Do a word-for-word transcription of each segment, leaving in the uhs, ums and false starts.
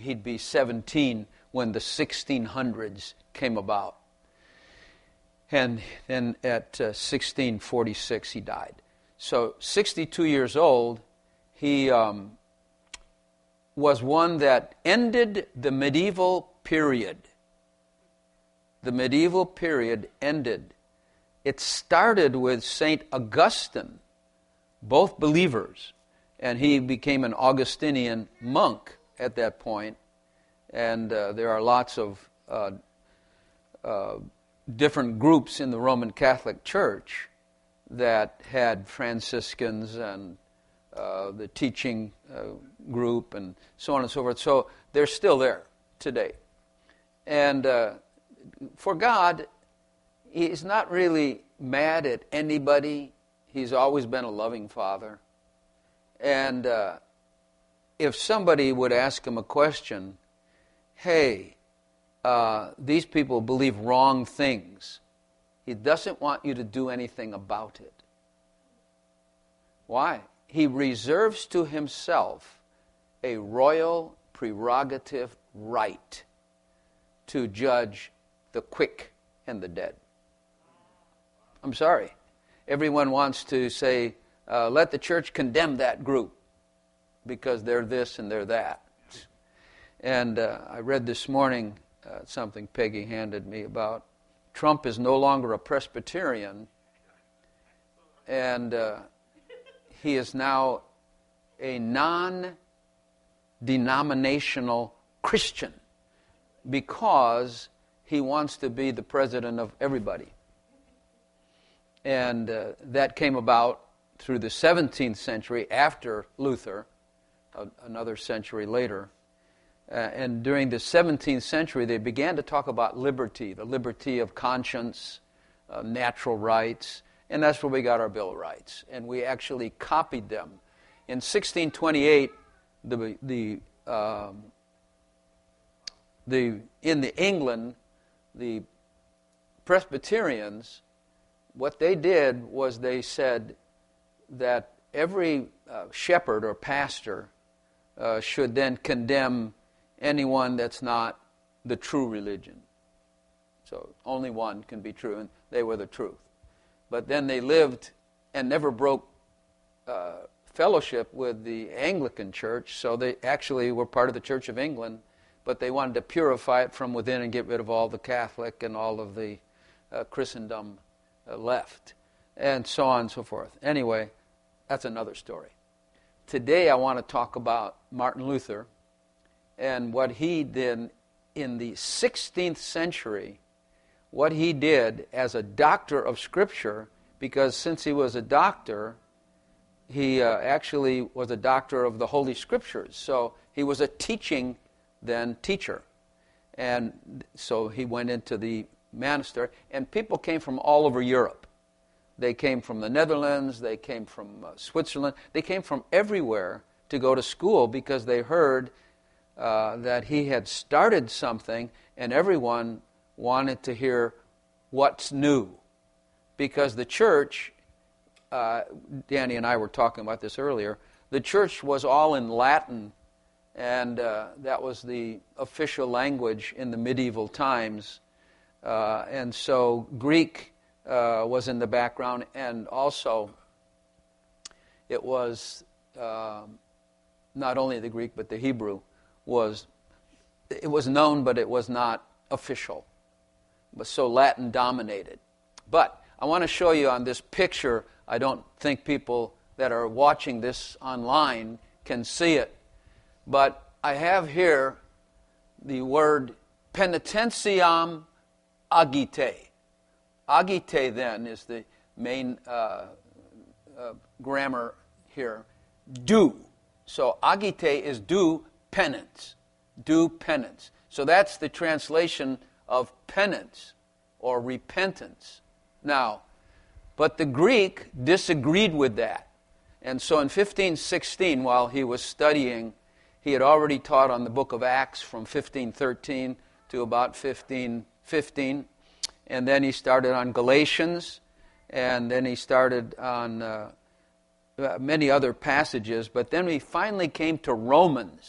he'd be seventeen when the sixteen hundreds came about. And then at uh, sixteen forty-six he died. So sixty-two years old, he um, was one that ended the medieval period. The medieval period ended. It started with Saint Augustine, both believers, and he became an Augustinian monk at that point. And uh, there are lots of uh, uh, different groups in the Roman Catholic Church that had Franciscans and uh, the teaching uh, group and so on and so forth. So they're still there today. And uh, for God, He's not really mad at anybody. He's always been a loving Father. And uh, if somebody would ask Him a question, hey, uh, these people believe wrong things, He doesn't want you to do anything about it. Why? He reserves to Himself a royal prerogative right to judge the quick and the dead. I'm sorry. Everyone wants to say, uh, let the church condemn that group because they're this and they're that. And uh, I read this morning uh, something Peggy handed me about Trump is no longer a Presbyterian, and uh, he is now a non-denominational Christian because he wants to be the president of everybody. And uh, that came about through the seventeenth century after Luther, uh, another century later. Uh, and during the seventeenth century, they began to talk about liberty, the liberty of conscience, uh, natural rights, and that's where we got our Bill of Rights. And we actually copied them. In sixteen twenty-eight, the the um, the in the England, the Presbyterians, what they did was they said that every uh, shepherd or pastor uh, should then condemn anyone that's not the true religion. So only one can be true, and they were the truth. But then they lived and never broke uh, fellowship with the Anglican Church, so they actually were part of the Church of England, but they wanted to purify it from within and get rid of all the Catholic and all of the uh, Christendom uh, left, and so on and so forth. Anyway, that's another story. Today I want to talk about Martin Luther and what he did in the sixteenth century, what he did as a doctor of Scripture, because since he was a doctor, he uh, actually was a doctor of the Holy Scriptures. So he was a teaching then teacher. And so he went into the monastery, and people came from all over Europe. They came from the Netherlands, they came from uh, Switzerland, they came from everywhere to go to school because they heard Uh, that he had started something, and everyone wanted to hear what's new. Because the church, uh, Danny and I were talking about this earlier, the church was all in Latin, and uh, that was the official language in the medieval times. Uh, and so Greek uh, was in the background, and also it was uh, not only the Greek, but the Hebrew. was it was known, but it was not official. But so Latin dominated. But I want to show you on this picture, I don't think people that are watching this online can see it, but I have here the word penitentiam agite. Agite then is the main uh, uh, grammar here. Do. So agite is do penance. Do penance. So that's the translation of penance or repentance. Now, but the Greek disagreed with that. And so in fifteen sixteen, while he was studying, he had already taught on the book of Acts from fifteen thirteen to about fifteen fifteen. And then he started on Galatians, and then he started on uh, many other passages. But then we finally came to Romans.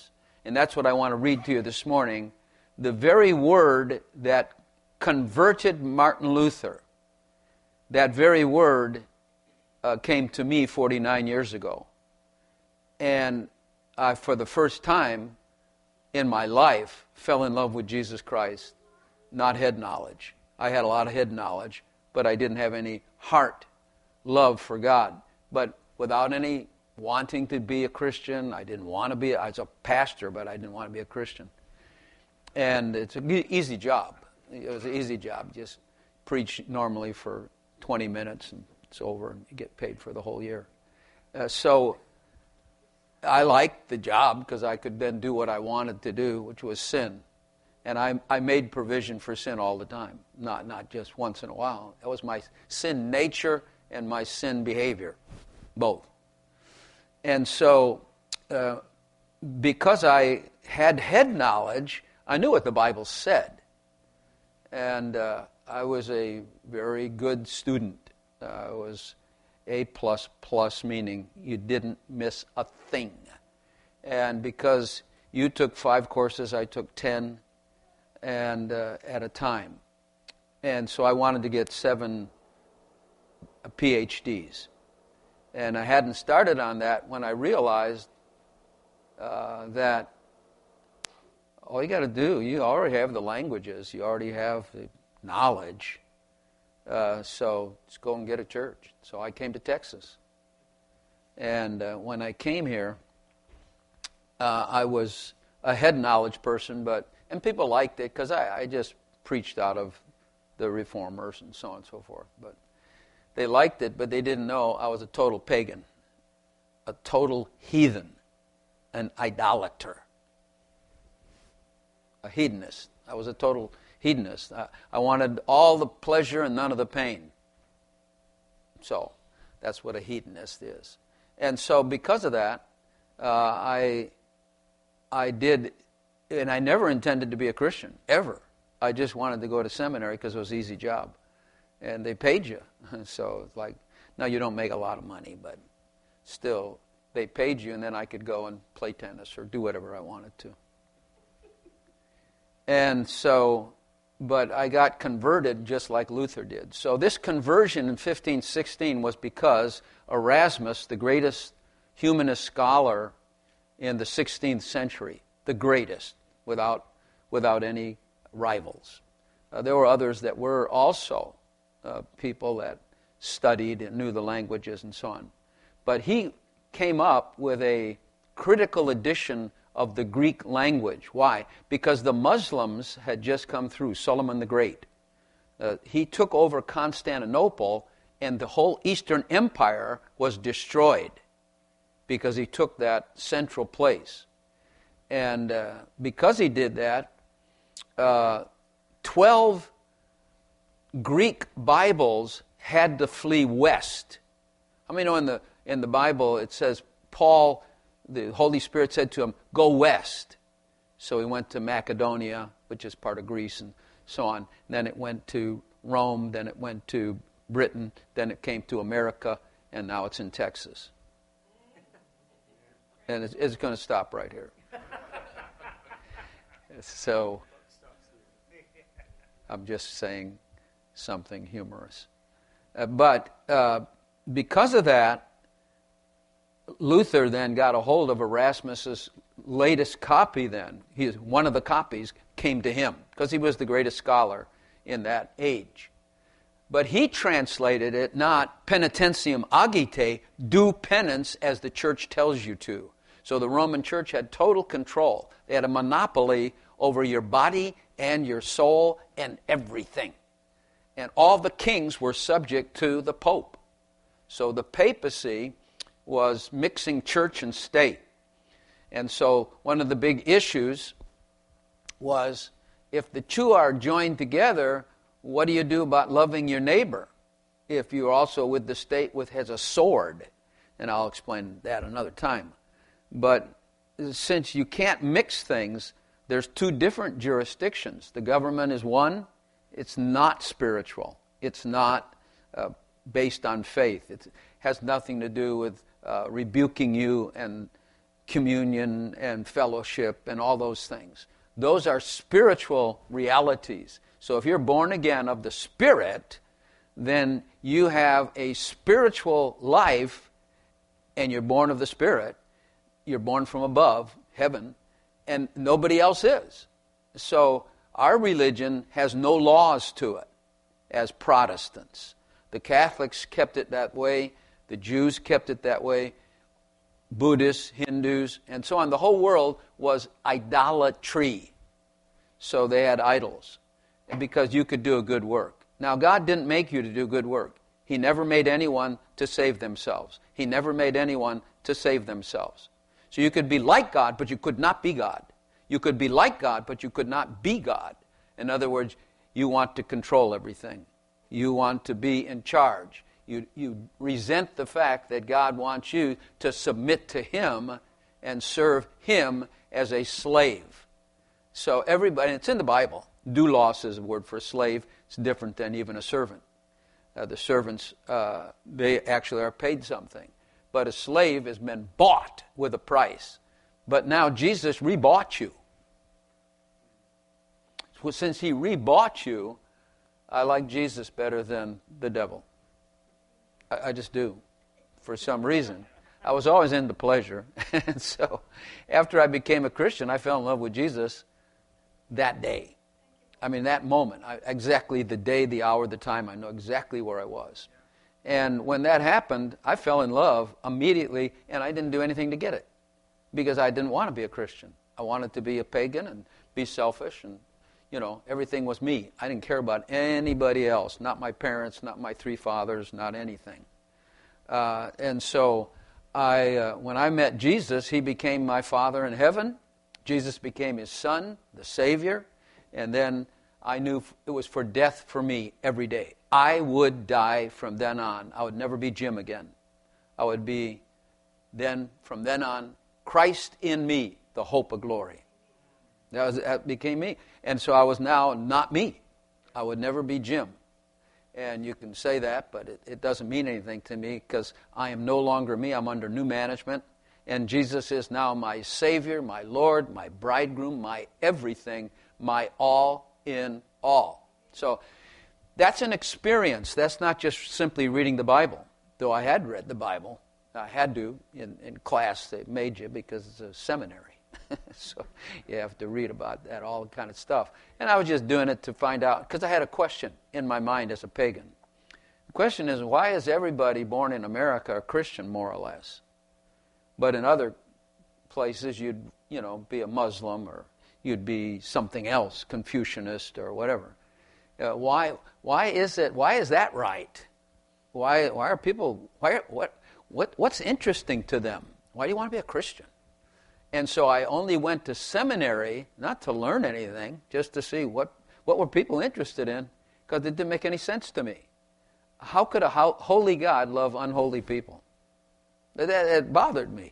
and that's what I want to read to you this morning. The very word that converted Martin Luther, that very word uh, came to me forty-nine years ago. And I, for the first time in my life, fell in love with Jesus Christ, not head knowledge. I had a lot of head knowledge, but I didn't have any heart love for God. But without any wanting to be a Christian, I didn't want to be, I was a pastor, but I didn't want to be a Christian. And it's an easy job. It was an easy job. Just preach normally for twenty minutes and it's over and you get paid for the whole year. Uh, so I liked the job because I could then do what I wanted to do, which was sin. And I, I made provision for sin all the time, not, not just once in a while. That was my sin nature and my sin behavior, both. And so uh, because I had head knowledge, I knew what the Bible said. And uh, I was a very good student. Uh, I was A plus plus, meaning you didn't miss a thing. And because you took five courses, I took ten, and uh, at a time. And so I wanted to get seven P H Ds. And I hadn't started on that when I realized uh, that all you got to do, you already have the languages, you already have the knowledge, uh, so just go and get a church. So I came to Texas. And uh, when I came here, uh, I was a head knowledge person, but and people liked it because I, I just preached out of the reformers and so on and so forth. But they liked it, but they didn't know I was a total pagan, a total heathen, an idolater, a hedonist. I was a total hedonist. I, I wanted all the pleasure and none of the pain. So that's what a hedonist is. And so because of that, uh, I I did, and I never intended to be a Christian, ever. I just wanted to go to seminary because it was an easy job. And they paid you. So it's like, now you don't make a lot of money, but still, they paid you, and then I could go and play tennis or do whatever I wanted to. And so, but I got converted just like Luther did. So this conversion in fifteen sixteen was because Erasmus, the greatest humanist scholar in the sixteenth century, the greatest, without without any rivals. Uh, there were others that were also uh, people that studied and knew the languages and so on. But he came up with a critical edition of the Greek language. Why? Because the Muslims had just come through, Solomon the Great. Uh, he took over Constantinople, and the whole Eastern Empire was destroyed because he took that central place. And uh, because he did that, uh, twelve Greek Bibles had to flee west. I mean, you know, in the in the Bible it says Paul, the Holy Spirit said to him, "Go west." So he went to Macedonia, which is part of Greece, and so on. And then it went to Rome. Then it went to Britain. Then it came to America, and now it's in Texas. And it's, it's going to stop right here. So I'm just saying something humorous. Uh, but uh, because of that, Luther then got a hold of Erasmus's latest copy then. He, one of the copies came to him because he was the greatest scholar in that age. But he translated it not penitentiam agite, do penance as the church tells you to. So the Roman church had total control. They had a monopoly over your body and your soul and everything. And all the kings were subject to the Pope. So the papacy was mixing church and state. And so one of the big issues was, if the two are joined together, what do you do about loving your neighbor if you're also with the state with has a sword? And I'll explain that another time. But since you can't mix things, there's two different jurisdictions. The government is one. It's not spiritual. It's not uh, based on faith. It has nothing to do with uh, rebuking you and communion and fellowship and all those things. Those are spiritual realities. So if you're born again of the Spirit, then you have a spiritual life, and you're born of the Spirit. You're born from above, heaven, and nobody else is. So our religion has no laws to it as Protestants. The Catholics kept it that way. The Jews kept it that way. Buddhists, Hindus, and so on. The whole world was idolatry. So they had idols because you could do a good work. Now, God didn't make you to do good work. He never made anyone to save themselves. He never made anyone to save themselves. So you could be like God, but you could not be God. You could be like God, but you could not be God. In other words, you want to control everything. You want to be in charge. You, you resent the fact that God wants you to submit to Him and serve Him as a slave. So everybody, it's in the Bible. Doulos is a word for a slave. It's different than even a servant. Uh, the servants, uh, they actually are paid something. But a slave has been bought with a price. But now Jesus rebought you. So since He rebought you, I like Jesus better than the devil. I, I just do, for some reason. I was always into pleasure. And so after I became a Christian, I fell in love with Jesus that day. I mean, that moment, I, exactly the day, the hour, the time, I know exactly where I was. And when that happened, I fell in love immediately, and I didn't do anything to get it because I didn't want to be a Christian. I wanted to be a pagan and be selfish, and, you know, everything was me. I didn't care about anybody else, not my parents, not my three fathers, not anything. Uh, and so I, uh, when I met Jesus, He became my Father in heaven. Jesus became His Son, the Savior. And then I knew it was for death for me every day. I would die from then on. I would never be Jim again. I would be then, from then on, Christ in me, the hope of glory. That, was, that became me. And so I was now not me. I would never be Jim. And you can say that, but it, it doesn't mean anything to me because I am no longer me. I'm under new management. And Jesus is now my Savior, my Lord, my bridegroom, my everything, my all in all. So that's an experience. That's not just simply reading the Bible, though I had read the Bible. I had to in, in class. They made you because it's a seminary. So you have to read about that, all kind of stuff. And I was just doing it to find out, because I had a question in my mind as a pagan. The question is, why is everybody born in America a Christian, more or less? But in other places, you'd, you know, be a Muslim, or you'd be something else, Confucianist or whatever. Uh, why? Why is it? Why is that right? Why? Why are people? Why? What? What? What's interesting to them? Why do you want to be a Christian? And so I only went to seminary not to learn anything, just to see what what were people interested in, because it didn't make any sense to me. How could a ho- holy God love unholy people? That, that bothered me.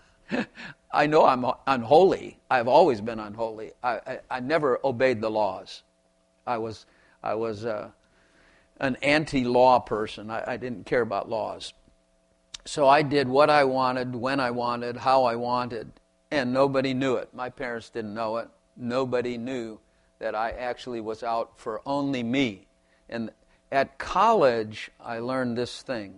I know I'm unholy. I've always been unholy. I, I, I never obeyed the laws. I was I was uh, an anti-law person. I, I didn't care about laws. So I did what I wanted, when I wanted, how I wanted, and nobody knew it. My parents didn't know it. Nobody knew that I actually was out for only me. And at college, I learned this thing.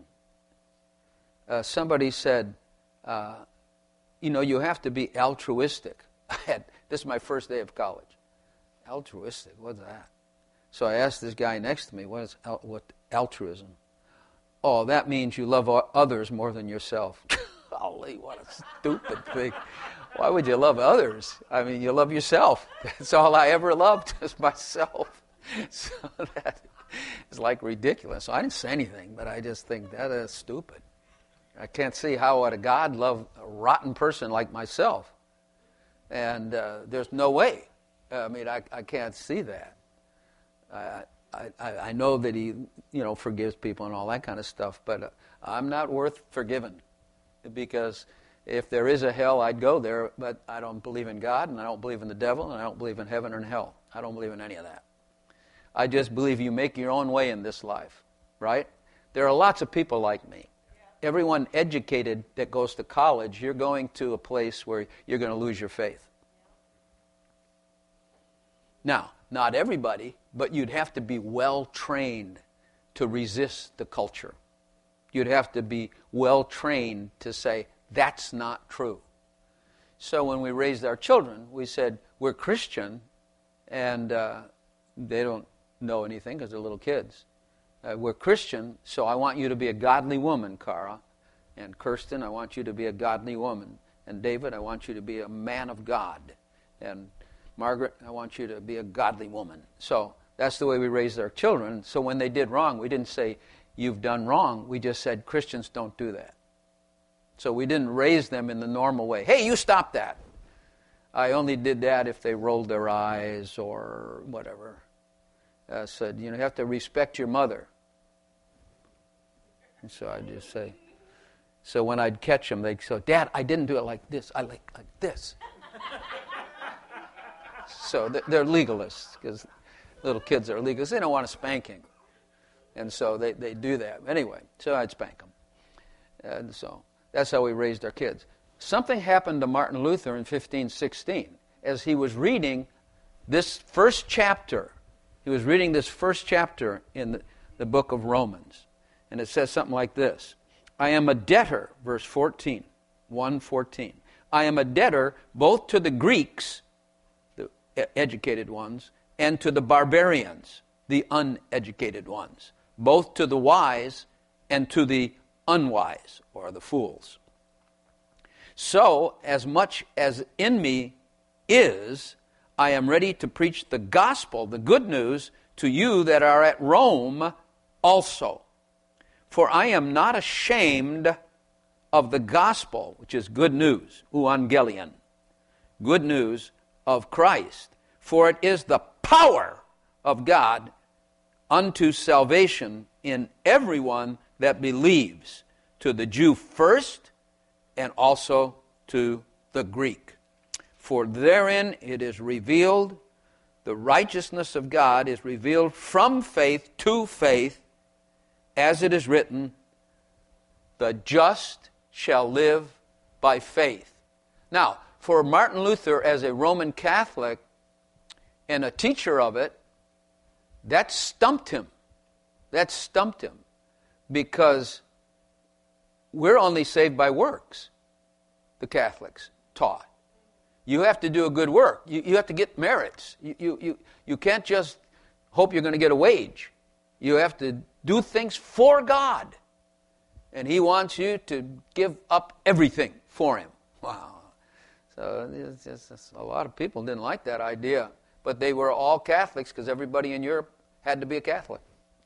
Uh, somebody said, uh, you know, you have to be altruistic. I had, this is my first day of college. Altruistic, what's that? So I asked this guy next to me, what is al- what altruism? Oh, that means you love others more than yourself. Golly, what a stupid thing. Why would you love others? I mean, you love yourself. That's all I ever loved, is myself. So that is like ridiculous. So I didn't say anything, but I just think that is stupid. I can't see how would a God love a rotten person like myself. And uh, there's no way. I mean, I, I can't see that. I, I, I know that He, you know, forgives people and all that kind of stuff, but uh, I'm not worth forgiving, because if there is a hell, I'd go there, but I don't believe in God, and I don't believe in the devil, and I don't believe in heaven or in hell. I don't believe in any of that. I just believe you make your own way in this life, right? There are lots of people like me. everyone educated that goes to college, you're going to a place where you're going to lose your faith. Now, not everybody, but you'd have to be well trained to resist the culture. You'd have to be well trained to say, that's not true. So when we raised our children, we said, we're Christian, and uh, they don't know anything because they're little kids. Uh, we're Christian, so I want you to be a godly woman, Cara. And Kirsten, I want you to be a godly woman. And David, I want you to be a man of God. And Margaret, I want you to be a godly woman. So that's the way we raised our children. So when they did wrong, we didn't say, you've done wrong. We just said, Christians don't do that. So we didn't raise them in the normal way. Hey, you stop that. I only did that if they rolled their eyes or whatever. I said, you know, you have to respect your mother. And so I'd just say, so when I'd catch them, they'd say, Dad, I didn't do it like this. I like, like this. So they're legalists, because little kids are legalists. They don't want a spanking. And so they, they do that. Anyway, so I'd spank them. And so that's how we raised our kids. Something happened to Martin Luther in fifteen sixteen. As he was reading this first chapter, he was reading this first chapter in the, the book of Romans. And it says something like this. I am a debtor, verse fourteen, one fourteen. I am a debtor both to the Greeks, the educated ones, and to the barbarians, the uneducated ones, both to the wise and to the unwise, or the fools. So, as much as in me is, I am ready to preach the gospel, the good news, to you that are at Rome also. For I am not ashamed of the gospel, which is good news, euangelion, good news of Christ. For it is the power of God unto salvation in everyone that believes, to the Jew first, and also to the Greek. For therein it is revealed, the righteousness of God is revealed from faith to faith, as it is written, the just shall live by faith. Now, for Martin Luther as a Roman Catholic and a teacher of it, that stumped him. That stumped him. Because we're only saved by works, the Catholics taught. You have to do a good work. You, you have to get merits. You, you, you, you can't just hope you're going to get a wage. You have to do things for God. And He wants you to give up everything for Him. Wow. So it's just, it's, a lot of people didn't like that idea. But they were all Catholics because everybody in Europe had to be a Catholic.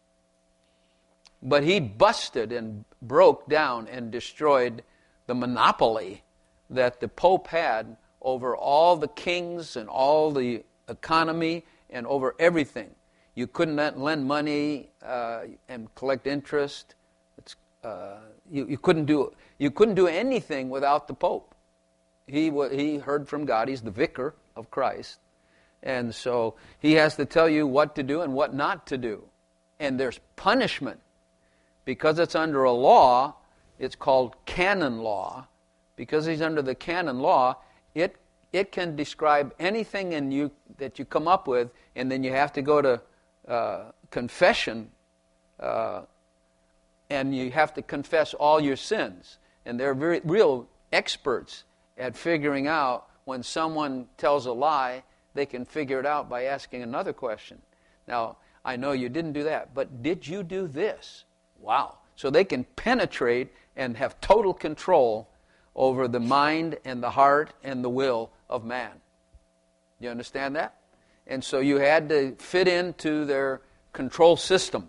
But he busted and broke down and destroyed the monopoly that the Pope had over all the kings and all the economy and over everything. You couldn't lend money uh, and collect interest. It's, uh, you, you couldn't do you couldn't do anything without the Pope. He he heard from God. He's the vicar of Christ, and so he has to tell you what to do and what not to do. And there's punishment. Because it's under a law, it's called canon law. Because he's under the canon law, it it can describe anything in you that you come up with, and then you have to go to uh, confession, uh, and you have to confess all your sins. And they're very real experts at figuring out when someone tells a lie. They can figure it out by asking another question. Now, I know you didn't do that, but did you do this? Wow. So they can penetrate and have total control over the mind and the heart and the will of man. You understand that? And so you had to fit into their control system.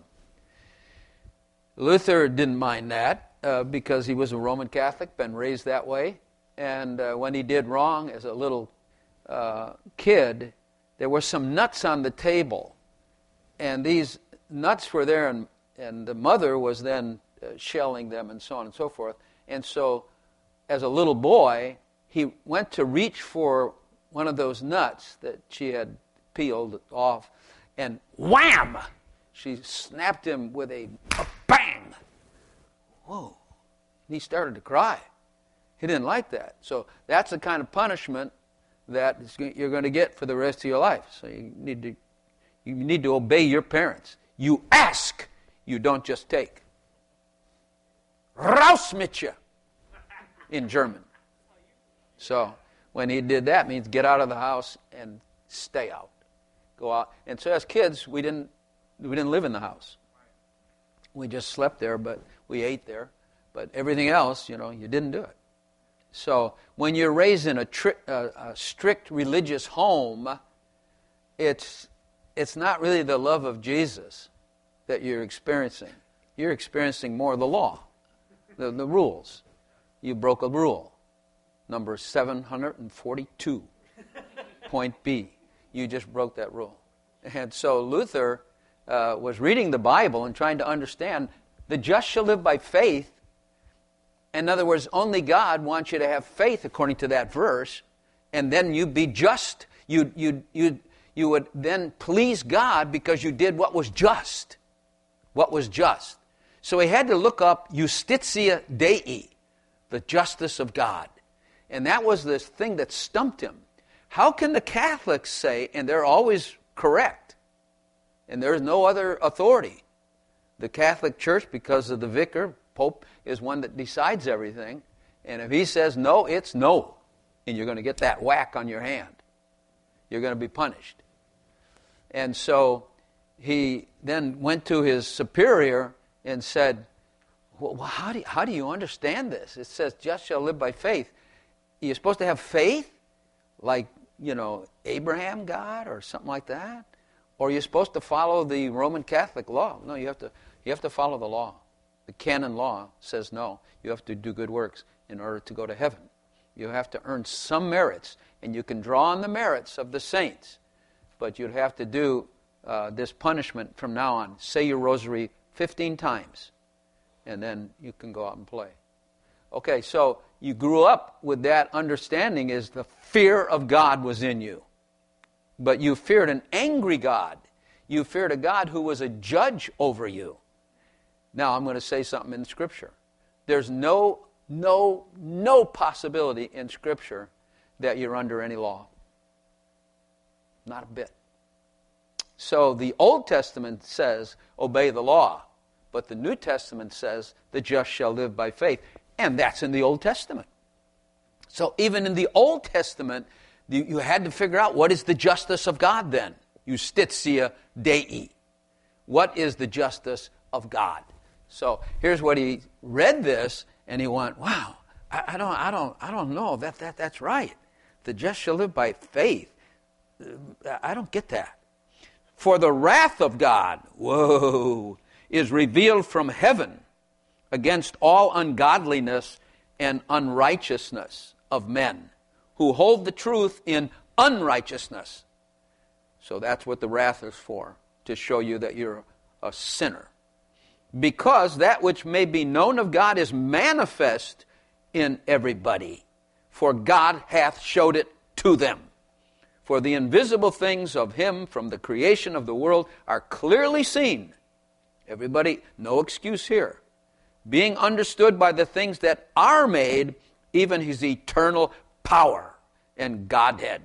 Luther didn't mind that uh, because he was a Roman Catholic, been raised that way. And uh, when he did wrong as a little uh, kid, there were some nuts on the table. And these nuts were there, and And the mother was then uh, shelling them and so on and so forth. And so, as a little boy, he went to reach for one of those nuts that she had peeled off, and wham! She snapped him with a, a bang. Whoa. He started to cry. He didn't like that. So that's the kind of punishment that you're going to get for the rest of your life. So you need to you need to obey your parents. You ask, you don't just take. Raus mit you in German. So when he did that, it means get out of the house and stay out. Go out. And so as kids, we didn't we didn't live in the house. We just slept there, but we ate there. But everything else, you know, you didn't do it. So when you're raised in a, tri- uh, a strict religious home, it's it's not really the love of Jesus that you're experiencing. You're experiencing more the law, the, the rules. You broke a rule. Number seven hundred forty-two, point B. You just broke that rule. And so Luther uh, was reading the Bible and trying to understand the just shall live by faith. In other words, only God wants you to have faith according to that verse, and then you be just. You you you you would then please God because you did what was just. What was just. So he had to look up Justitia Dei, the justice of God. And that was this thing that stumped him. How can the Catholics say, and they're always correct, and there's no other authority. The Catholic Church, because of the vicar, Pope, is one that decides everything. And if he says no, it's no. And you're going to get that whack on your hand. You're going to be punished. And so he then went to his superior and said, well, how do you, how do you understand this? It says, just shall live by faith. You're supposed to have faith like, you know, Abraham God or something like that? Or you're supposed to follow the Roman Catholic law? No, you have to you have to follow the law. The canon law says no. You have to do good works in order to go to heaven. You have to earn some merits, and you can draw on the merits of the saints. But you'd have to do uh, this punishment from now on. Say your rosary fifteen times, and then you can go out and play. Okay, so you grew up with that understanding is the fear of God was in you. But you feared an angry God. You feared a God who was a judge over you. Now I'm going to say something in Scripture. There's no, no, no possibility in Scripture that you're under any law. Not a bit. So the Old Testament says, obey the law. But the New Testament says, the just shall live by faith. And that's in the Old Testament. So even in the Old Testament, you, you had to figure out what is the justice of God then. Justitia Dei. What is the justice of God? So here's what he read this, and he went, wow, I, I don't I don't I don't know that, that that's right. The just shall live by faith. I don't get that. For the wrath of God, whoa, is revealed from heaven against all ungodliness and unrighteousness of men who hold the truth in unrighteousness. So that's what the wrath is for, to show you that you're a sinner. Because that which may be known of God is manifest in everybody, for God hath showed it to them. For the invisible things of Him from the creation of the world are clearly seen. Everybody, no excuse here. Being understood by the things that are made, even His eternal power and Godhead,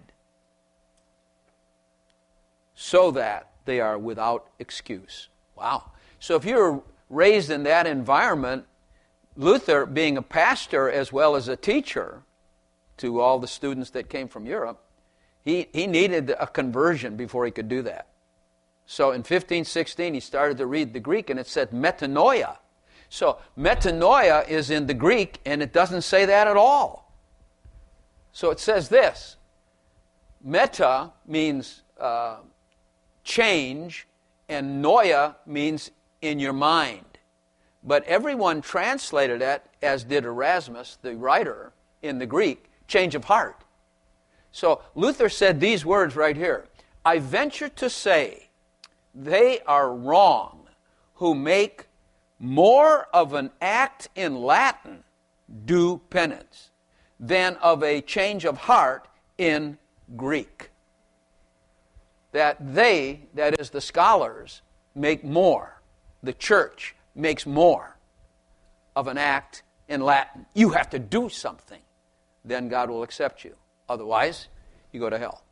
so that they are without excuse. Wow. So if you're raised in that environment, Luther, being a pastor as well as a teacher to all the students that came from Europe, he, he needed a conversion before he could do that. So in fifteen sixteen, he started to read the Greek, and it said metanoia. So metanoia is in the Greek, and it doesn't say that at all. So it says this. Meta means uh, change, and noia means in your mind. But everyone translated it, as did Erasmus, the writer, in the Greek, change of heart. So Luther said these words right here. I venture to say they are wrong who make more of an act in Latin, do penance, than of a change of heart in Greek. That they, that is the scholars, make more. The church makes more of an act in Latin. You have to do something. Then God will accept you. Otherwise, you go to hell.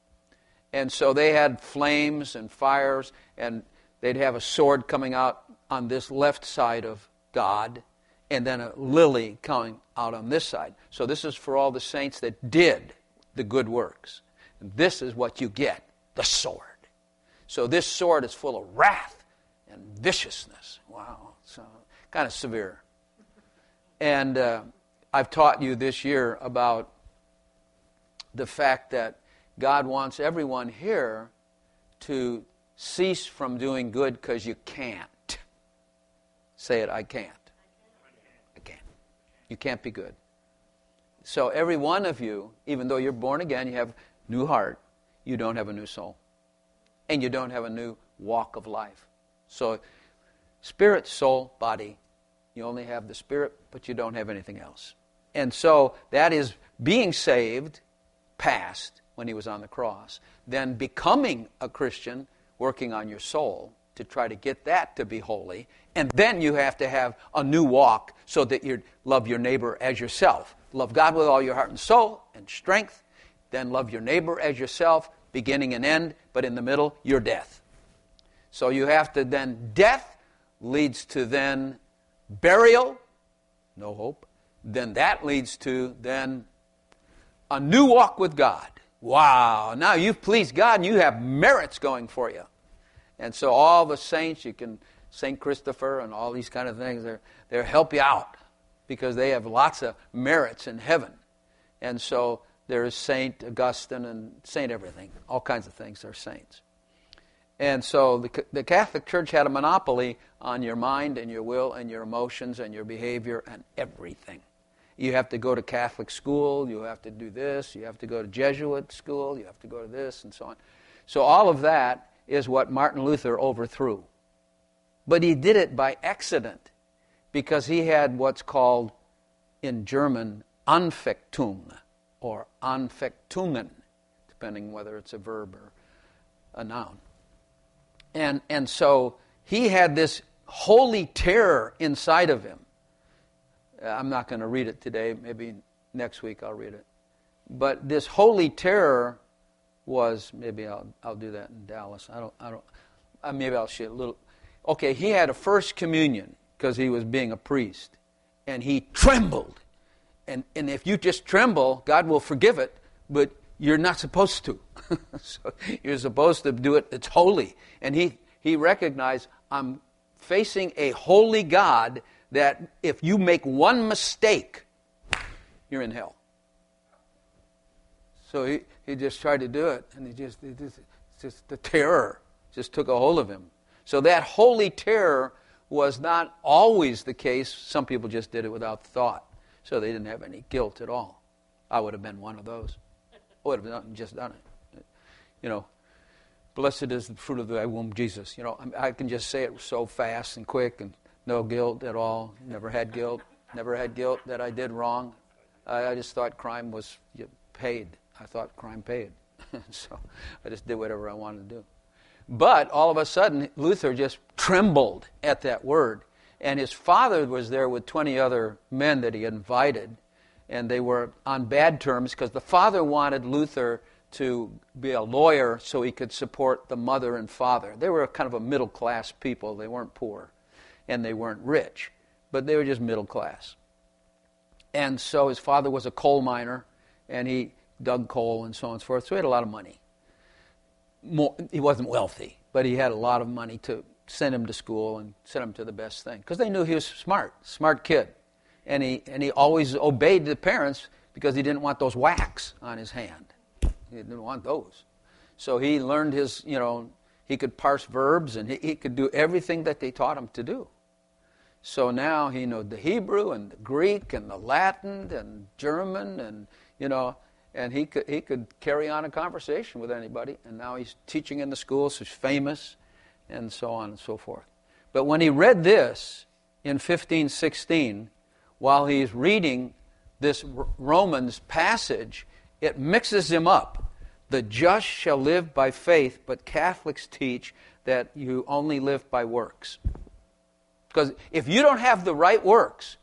And so they had flames and fires, and they'd have a sword coming out on this left side of God, and then a lily coming out on this side. So this is for all the saints that did the good works. And this is what you get, the sword. So this sword is full of wrath and viciousness. Wow, so kind of severe. And uh, I've taught you this year about the fact that God wants everyone here to cease from doing good because you can't. Say it, I can't. I can't. You can't be good. So every one of you, even though you're born again, you have a new heart, you don't have a new soul. And you don't have a new walk of life. So spirit, soul, body, you only have the spirit, but you don't have anything else. And so that is being saved, past, when he was on the cross. Then becoming a Christian, working on your soul to try to get that to be holy. And then you have to have a new walk so that you love your neighbor as yourself. Love God with all your heart and soul and strength. Then love your neighbor as yourself, beginning and end, but in the middle, your death. So you have to then, death leads to then burial, no hope. Then that leads to then a new walk with God. Wow, now you've pleased God and you have merits going for you. And so all the saints, you can, Saint Christopher and all these kind of things, they're, they'll help you out because they have lots of merits in heaven. And so there's Saint Augustine and Saint everything, all kinds of things are saints. And so the, the Catholic Church had a monopoly on your mind and your will and your emotions and your behavior and everything. You have to go to Catholic school, you have to do this, you have to go to Jesuit school, you have to go to this, and so on. So all of that is what Martin Luther overthrew. But he did it by accident because he had what's called in German Anfechtung or Anfechtungen, depending whether it's a verb or a noun. And, and so he had this holy terror inside of him. I'm not going to read it today. Maybe next week I'll read it. But this holy terror was, maybe I'll I'll do that in Dallas. I don't I don't. Uh, maybe I'll share a little. Okay, he had a first communion because he was being a priest, and he trembled. And and if you just tremble, God will forgive it, but you're not supposed to. So you're supposed to do it. It's holy. And he he recognized, I'm facing a holy God that if you make one mistake, you're in hell. So he, he just tried to do it, and he just, he just, just the terror just took a hold of him. So that holy terror was not always the case. Some people just did it without thought, so they didn't have any guilt at all. I would have been one of those. I would have done, just done it. You know, blessed is the fruit of thy womb, Jesus. You know, I can just say it so fast and quick and no guilt at all. Never had guilt. Never had guilt that I did wrong. I, I just thought crime was paid. I thought crime paid. So I just did whatever I wanted to do. But all of a sudden, Luther just trembled at that word. And his father was there with twenty other men that he had invited. And they were on bad terms because the father wanted Luther to be a lawyer so he could support the mother and father. They were kind of a middle-class people. They weren't poor. And they weren't rich. But they were just middle class. And so his father was a coal miner. And he dug coal and so on and so forth. So he had a lot of money. More, he wasn't wealthy, but he had a lot of money to send him to school and send him to the best thing. Because they knew he was smart, smart kid. And he and he always obeyed the parents because he didn't want those whacks on his hand. He didn't want those. So he learned his, you know, he could parse verbs and he, he could do everything that they taught him to do. So now he knew the Hebrew and the Greek and the Latin and German and, you know, and he could he could carry on a conversation with anybody. And now he's teaching in the schools, he's famous, and so on and so forth. But when he read this in fifteen sixteen, while he's reading this Romans passage, it mixes him up. The just shall live by faith, but Catholics teach that you only live by works. Because if you don't have the right works,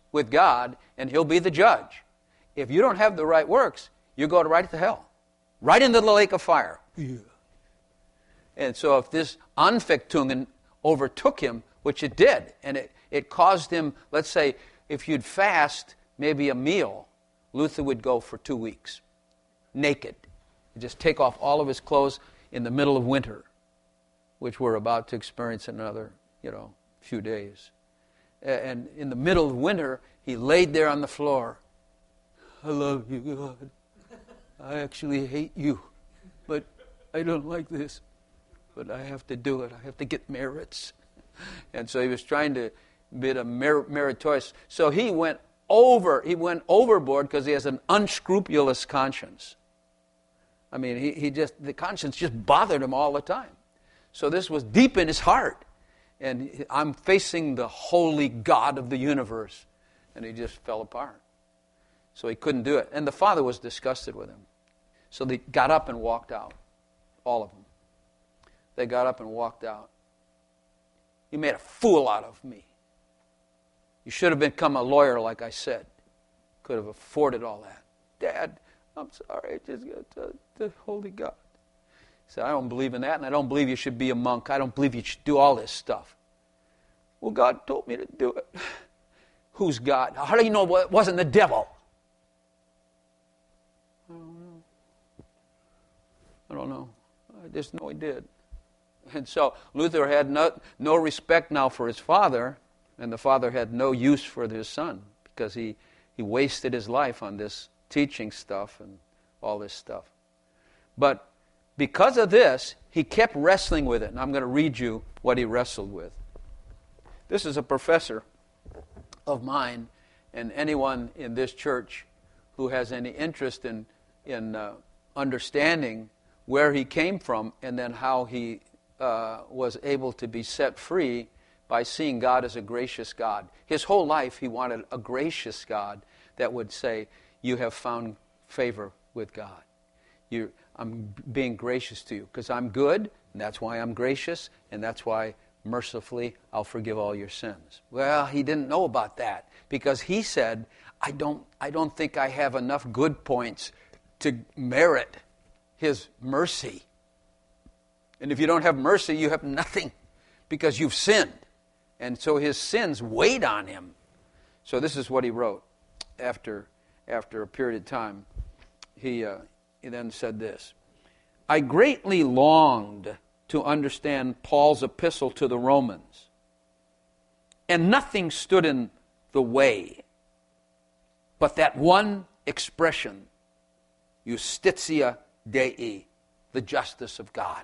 with God, and He'll be the judge. If you don't have the right works, you go right to hell, right into the lake of fire. Yeah. And so if this Anfechtungen overtook him, which it did, and it, it caused him, let's say, if you'd fast maybe a meal, Luther would go for two weeks, naked. He'd just take off all of his clothes in the middle of winter, which we're about to experience in another, you know, few days. And in the middle of winter, he laid there on the floor. I love you, God. I actually hate you, but I don't like this. But I have to do it. I have to get merits. And so he was trying to be a mer- meritorious. So he went over, he went overboard because he has an unscrupulous conscience. I mean, he, he just, the conscience just bothered him all the time. So this was deep in his heart. And I'm facing the holy God of the universe. And he just fell apart. So he couldn't do it. And the father was disgusted with him. So they got up and walked out. All of them. They got up and walked out. You made a fool out of me. You should have become a lawyer, like I said. Could have afforded all that. Dad, I'm sorry. I just got to the holy God. He said, I don't believe in that, and I don't believe you should be a monk. I don't believe you should do all this stuff. Well, God told me to do it. Who's God? How do you know it wasn't the devil? I don't know. I don't know. I just know he did. And so Luther had no, no respect now for his father, and the father had no use for his son because he, he wasted his life on this teaching stuff and all this stuff. But because of this, he kept wrestling with it, and I'm going to read you what he wrestled with. This is a professor of mine, and anyone in this church who has any interest in, in uh, understanding where he came from and then how he uh, was able to be set free by seeing God as a gracious God. His whole life he wanted a gracious God that would say, you have found favor with God. You, I'm being gracious to you because I'm good, and that's why I'm gracious, and that's why mercifully I'll forgive all your sins. Well, he didn't know about that because he said, I don't, I don't think I have enough good points to merit his mercy. And if you don't have mercy, you have nothing because you've sinned. And so his sins weighed on him. So this is what he wrote after, after a period of time. He, uh, he then said this, I greatly longed to understand Paul's epistle to the Romans, and nothing stood in the way but that one expression, Justitia Dei, the justice of God.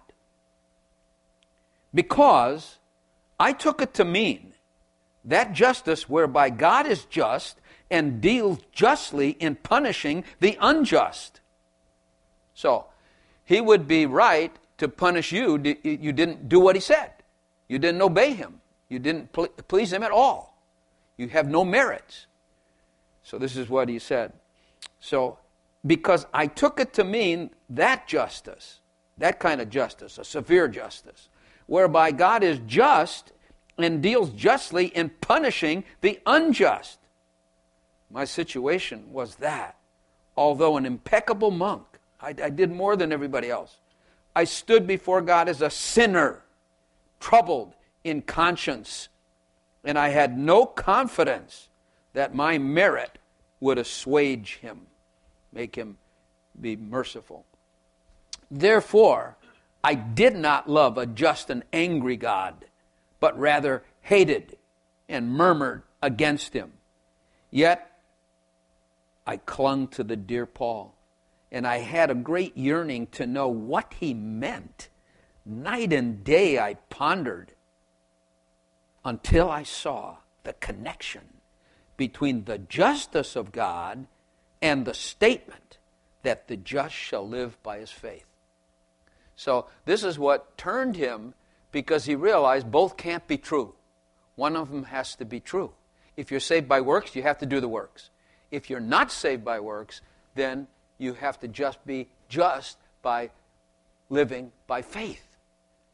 Because I took it to mean that justice whereby God is just and deals justly in punishing the unjust. So, he would be right to punish you. You didn't do what he said. You didn't obey him. You didn't please him at all. You have no merits. So this is what he said. So, because I took it to mean that justice, that kind of justice, a severe justice, whereby God is just and deals justly in punishing the unjust. My situation was that. Although an impeccable monk, I, I did more than everybody else. I stood before God as a sinner, troubled in conscience, and I had no confidence that my merit would assuage him, make him be merciful. Therefore, I did not love a just and angry God, but rather hated and murmured against him. Yet, I clung to the dear Paul, and I had a great yearning to know what he meant. Night and day I pondered until I saw the connection between the justice of God and the statement that the just shall live by his faith. So this is what turned him, because he realized both can't be true. One of them has to be true. If you're saved by works, you have to do the works. If you're not saved by works, then you have to just be just by living by faith.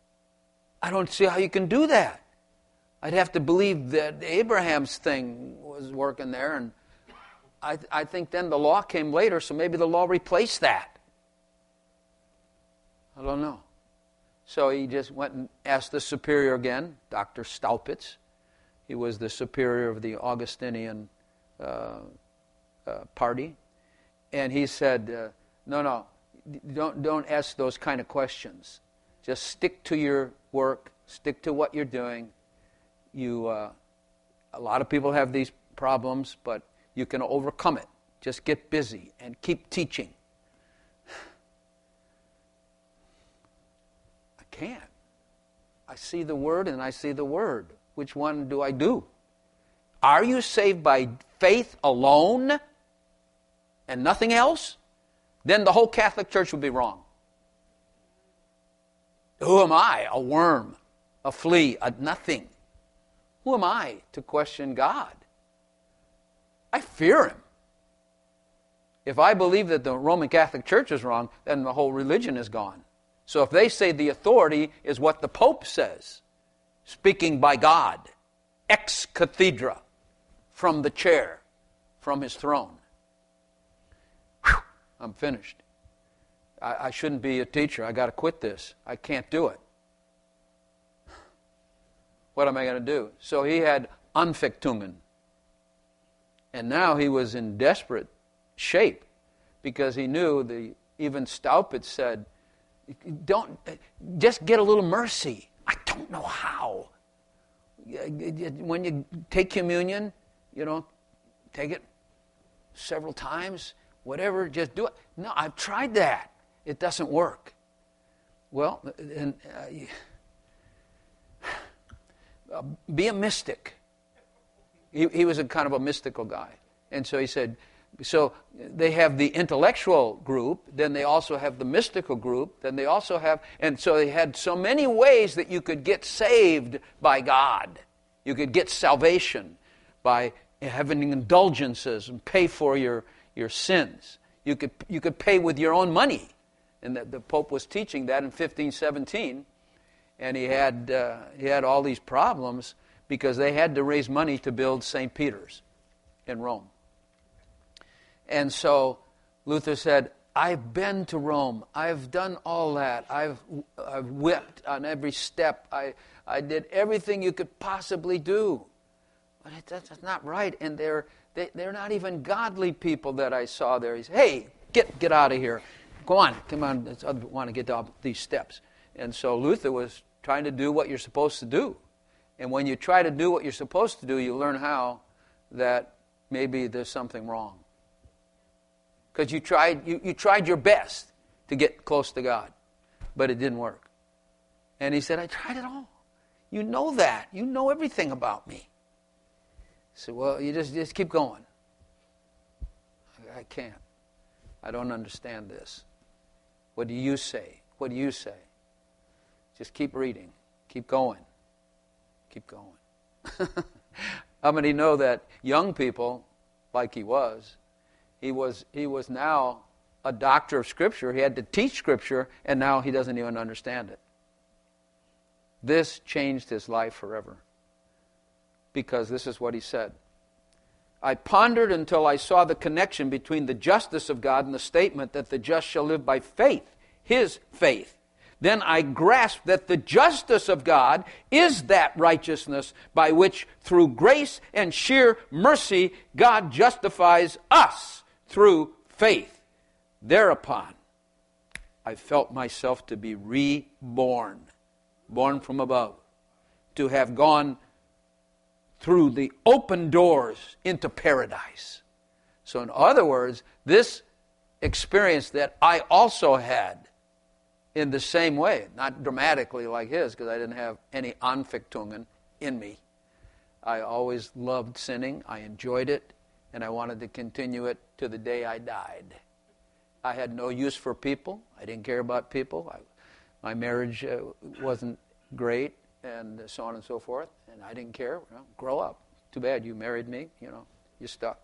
I don't see how you can do that. I'd have to believe that Abraham's thing was working there, and I, I think then the law came later, so maybe the law replaced that. I don't know. So he just went and asked the superior again, Doctor Staupitz. He was the superior of the Augustinian uh, uh, party. And he said, uh, no, no, don't, don't ask those kind of questions. Just stick to your work, stick to what you're doing. You, uh, a lot of people have these problems, but you can overcome it. Just get busy and keep teaching. I can't. I see the Word and I see the Word. Which one do I do? Are you saved by faith alone and nothing else? Then the whole Catholic Church would be wrong. Who am I? A worm, a flea, a nothing. Who am I to question God? I fear Him. If I believe that the Roman Catholic Church is wrong, then the whole religion is gone. So if they say the authority is what the Pope says, speaking by God, ex cathedra, from the chair, from his throne, whew, I'm finished. I, I shouldn't be a teacher. I got to quit this. I can't do it. What am I going to do? So he had Anfechtungen. And now he was in desperate shape because he knew, the even Staupitz said, don't, just get a little mercy. I don't know how. When you take communion, you know, take it several times, whatever, just do it. No, I've tried that. It doesn't work. Well, and, uh, be a mystic. He, he was a kind of a mystical guy. And so he said, so they have the intellectual group, then they also have the mystical group, then they also have, and so they had so many ways that you could get saved by God. You could get salvation by having indulgences and pay for your, your sins. You could, you could pay with your own money. And the, the Pope was teaching that in fifteen seventeen. And he had, uh, he had all these problems because they had to raise money to build Saint Peter's in Rome. And so Luther said, I've been to Rome. I've done all that. I've, I've whipped on every step. I, I did everything you could possibly do. But it, that's not right. And they're, they, they're not even godly people that I saw there. He said, hey, get, get out of here. Go on. Come on. I want to get up these steps. And so Luther was trying to do what you're supposed to do. And when you try to do what you're supposed to do, you learn how that maybe there's something wrong. Because you tried, you, you tried your best to get close to God, but it didn't work. And he said, I tried it all. You know that. You know everything about me. I said, well, you just, just keep going. I, I can't. I don't understand this. What do you say? What do you say? Just keep reading. Keep going. Keep going. How many know that young people, like he was, he was he was now a doctor of Scripture. He had to teach Scripture, and now he doesn't even understand it. This changed his life forever. Because this is what he said. I pondered until I saw the connection between the justice of God and the statement that the just shall live by faith, his faith. Then I grasped that the justice of God is that righteousness by which, through grace and sheer mercy, God justifies us through faith. Thereupon, I felt myself to be reborn, born from above, to have gone through the open doors into paradise. So in other words, this experience that I also had in the same way, not dramatically like his, because I didn't have any Anfechtungen in me. I always loved sinning. I enjoyed it, and I wanted to continue it to the day I died. I had no use for people. I didn't care about people. I, my marriage uh, wasn't great, and so on and so forth, and I didn't care. Well, grow up. Too bad you married me. You know, you're stuck.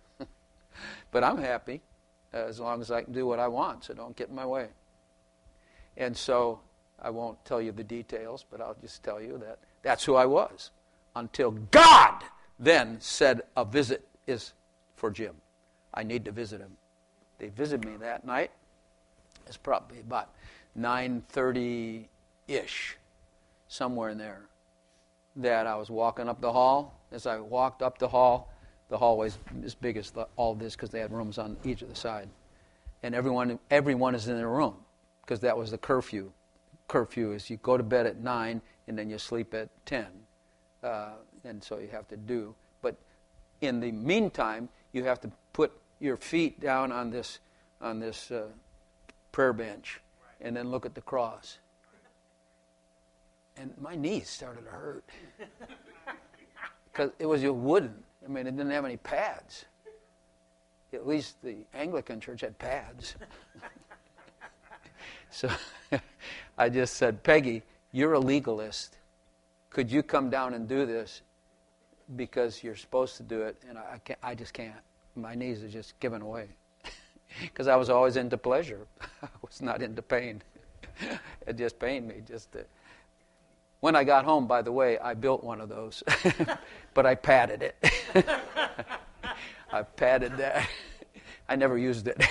But I'm happy uh, as long as I can do what I want, so don't get in my way. And so I won't tell you the details, but I'll just tell you that that's who I was until God then said a visit is for Jim. I need to visit him. They visited me that night. It's probably about nine thirty-ish, somewhere in there, that I was walking up the hall. As I walked up the hall, the hallway's as big as the, all this because they had rooms on each of the side. And everyone everyone is in their room because that was the curfew. Curfew is you go to bed at nine and then you sleep at ten. Uh, and so you have to do. But in the meantime, you have to put your feet down on this on this uh, prayer bench and then look at the cross. And my knees started to hurt because it was wooden. I mean, it didn't have any pads. At least the Anglican church had pads. So I just said, Peggy, you're a legalist. Could you come down and do this? Because you're supposed to do it, and I can't, I just can't. My knees are just giving away. Because I was always into pleasure. I was not into pain. It just pained me. Just to... When I got home, by the way, I built one of those. But I padded it. I padded that. I never used it.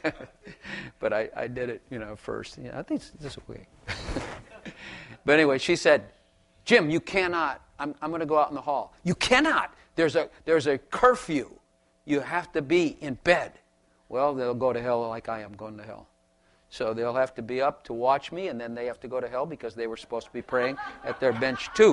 But I, I did it, you know, first. Yeah, I think it's this way. But anyway, she said, Jim, you cannot. I'm, I'm going to go out in the hall. You cannot. There's a there's a curfew. You have to be in bed. Well, they'll go to hell like I am going to hell. So they'll have to be up to watch me, and then they have to go to hell because they were supposed to be praying at their bench too.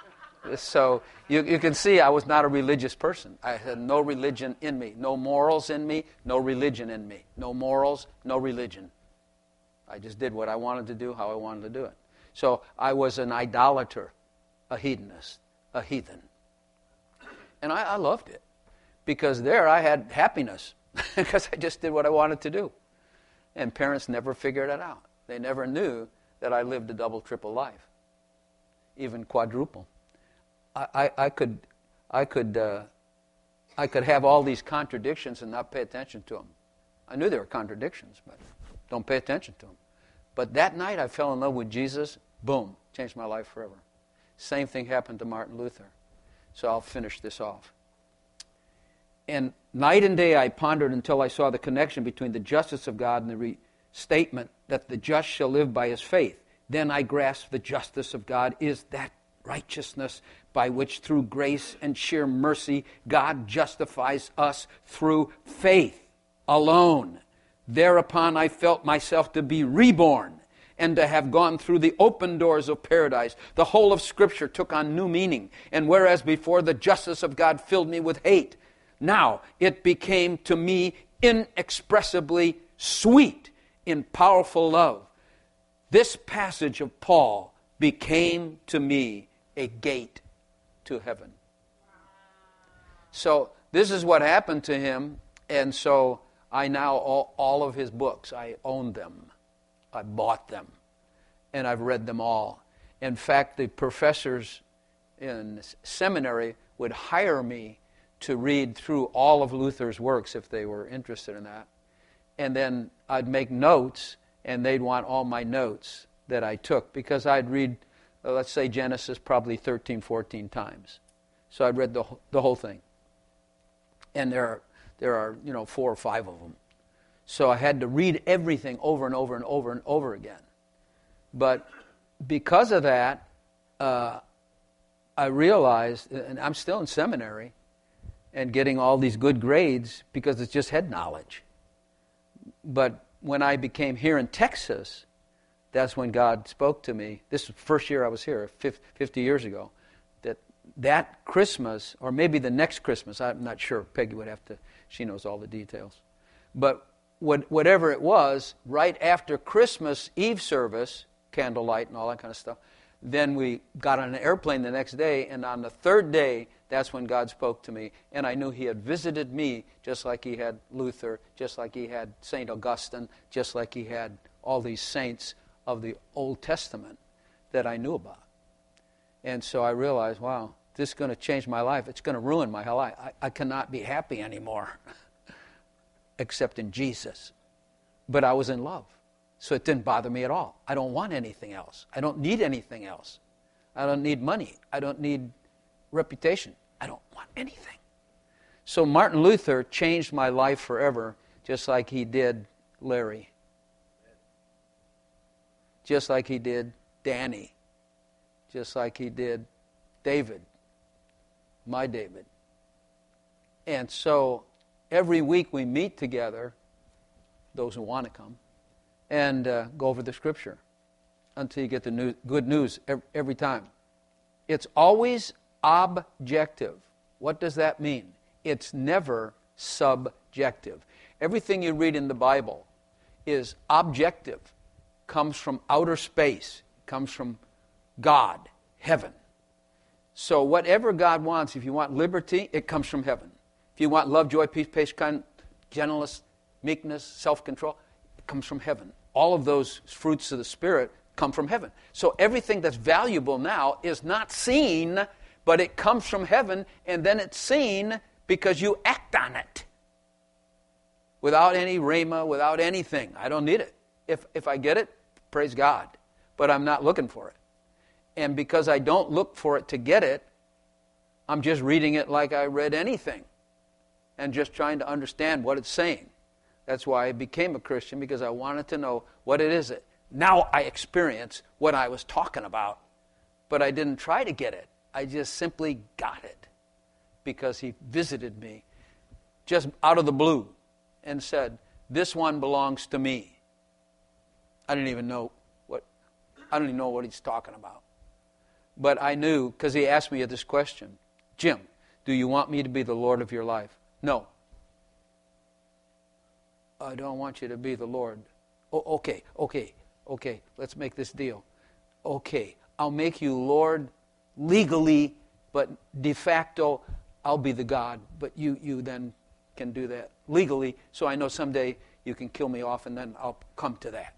So you, you can see I was not a religious person. I had no religion in me, no morals in me, no religion in me. No morals, no religion. I just did what I wanted to do, how I wanted to do it. So I was an idolater, a hedonist, a heathen. And I, I loved it because there I had happiness because I just did what I wanted to do. And parents never figured it out. They never knew that I lived a double, triple life, even quadruple. I, I, I could, I could, uh, I could have all these contradictions and not pay attention to them. I knew there were contradictions, but don't pay attention to them. But that night I fell in love with Jesus. Boom, changed my life forever. Same thing happened to Martin Luther. So I'll finish this off. And night and day I pondered until I saw the connection between the justice of God and the restatement that the just shall live by his faith. Then I grasped the justice of God is that righteousness by which through grace and sheer mercy God justifies us through faith alone. Thereupon I felt myself to be reborn and to have gone through the open doors of paradise. The whole of Scripture took on new meaning, and whereas before the justice of God filled me with hate, now it became to me inexpressibly sweet in powerful love. This passage of Paul became to me a gate to heaven. So this is what happened to him, and so I now, all, all of his books, I own them. I bought them, and I've read them all. In fact, the professors in seminary would hire me to read through all of Luther's works if they were interested in that. And then I'd make notes, and they'd want all my notes that I took, because I'd read, uh, let's say, Genesis probably thirteen, fourteen times. So I'd read the, the whole thing. And there are, there are, you know, four or five of them. So I had to read everything over and over and over and over again. But because of that, uh, I realized, and I'm still in seminary, and getting all these good grades because it's just head knowledge. But when I became here in Texas, that's when God spoke to me. This was the first year I was here, fifty years ago, that that Christmas, or maybe the next Christmas, I'm not sure, Peggy would have to, she knows all the details. But what, whatever it was, right after Christmas Eve service, candlelight and all that kind of stuff, then we got on an airplane the next day, and on the third day, that's when God spoke to me, and I knew he had visited me just like he had Luther, just like he had Saint Augustine, just like he had all these saints of the Old Testament that I knew about. And so I realized, wow, this is going to change my life. It's going to ruin my life. I, I cannot be happy anymore except in Jesus. But I was in love, so it didn't bother me at all. I don't want anything else. I don't need anything else. I don't need money. I don't need reputation. I don't want anything. So Martin Luther changed my life forever, just like he did Larry. Just like he did Danny. Just like he did David. My David. And so every week we meet together, those who want to come, and uh, go over the Scripture until you get the new, good news every, every time. It's always objective. What does that mean? It's never subjective. Everything you read in the Bible is objective, comes from outer space, comes from God, heaven. So whatever God wants, if you want liberty, it comes from heaven. If you want love, joy, peace, patience, gentleness, meekness, self-control, it comes from heaven. All of those fruits of the Spirit come from heaven. So everything that's valuable now is not seen, but it comes from heaven, and then it's seen because you act on it. Without any rhema, without anything. I don't need it. If if I get it, praise God. But I'm not looking for it. And because I don't look for it to get it, I'm just reading it like I read anything. And just trying to understand what it's saying. That's why I became a Christian, because I wanted to know what it is. That now I experience what I was talking about. But I didn't try to get it. I just simply got it. Because he visited me just out of the blue and said, this one belongs to me. I didn't even know what, I don't even know what he's talking about. But I knew, because he asked me this question, Jim, do you want me to be the Lord of your life? No. I don't want you to be the Lord. Oh, okay, okay, okay, let's make this deal. Okay, I'll make you Lord legally, but de facto, I'll be the God. But you, you then can do that legally, so I know someday you can kill me off, and then I'll come to that.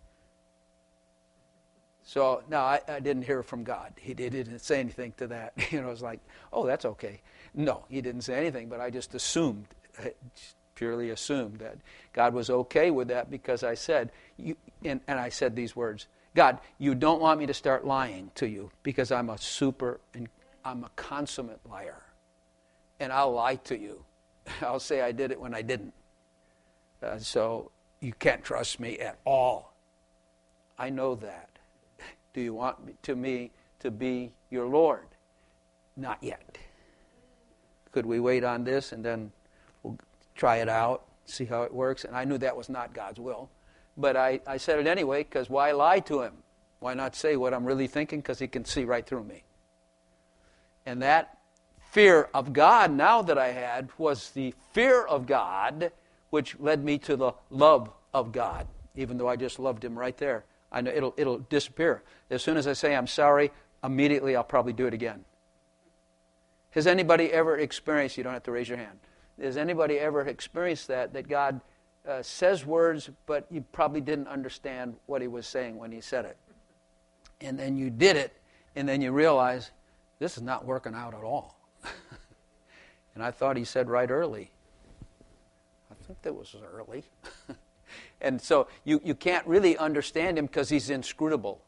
So, no, I, I didn't hear from God. He, he didn't say anything to that. You know, it was like, oh, that's okay. No, he didn't say anything, but I just assumed, purely assumed that God was okay with that, because I said, you, and, and I said these words, God, you don't want me to start lying to you, because I'm a super, I'm a consummate liar. And I'll lie to you. I'll say I did it when I didn't. Uh, so you can't trust me at all. I know that. Do you want me to me to be your Lord? Not yet. Could we wait on this and then we'll try it out, see how it works? And I knew that was not God's will. But I, I said it anyway, because why lie to him? Why not say what I'm really thinking? Because he can see right through me. And that fear of God now that I had was the fear of God, which led me to the love of God, even though I just loved him right there. I know it'll it'll disappear. As soon as I say I'm sorry, immediately I'll probably do it again. Has anybody ever experienced, you don't have to raise your hand, has anybody ever experienced that, that God uh, says words, but you probably didn't understand what he was saying when he said it? And then you did it, and then you realize, this is not working out at all. And I thought he said right early. I think that was early. And so you, you can't really understand him because he's inscrutable.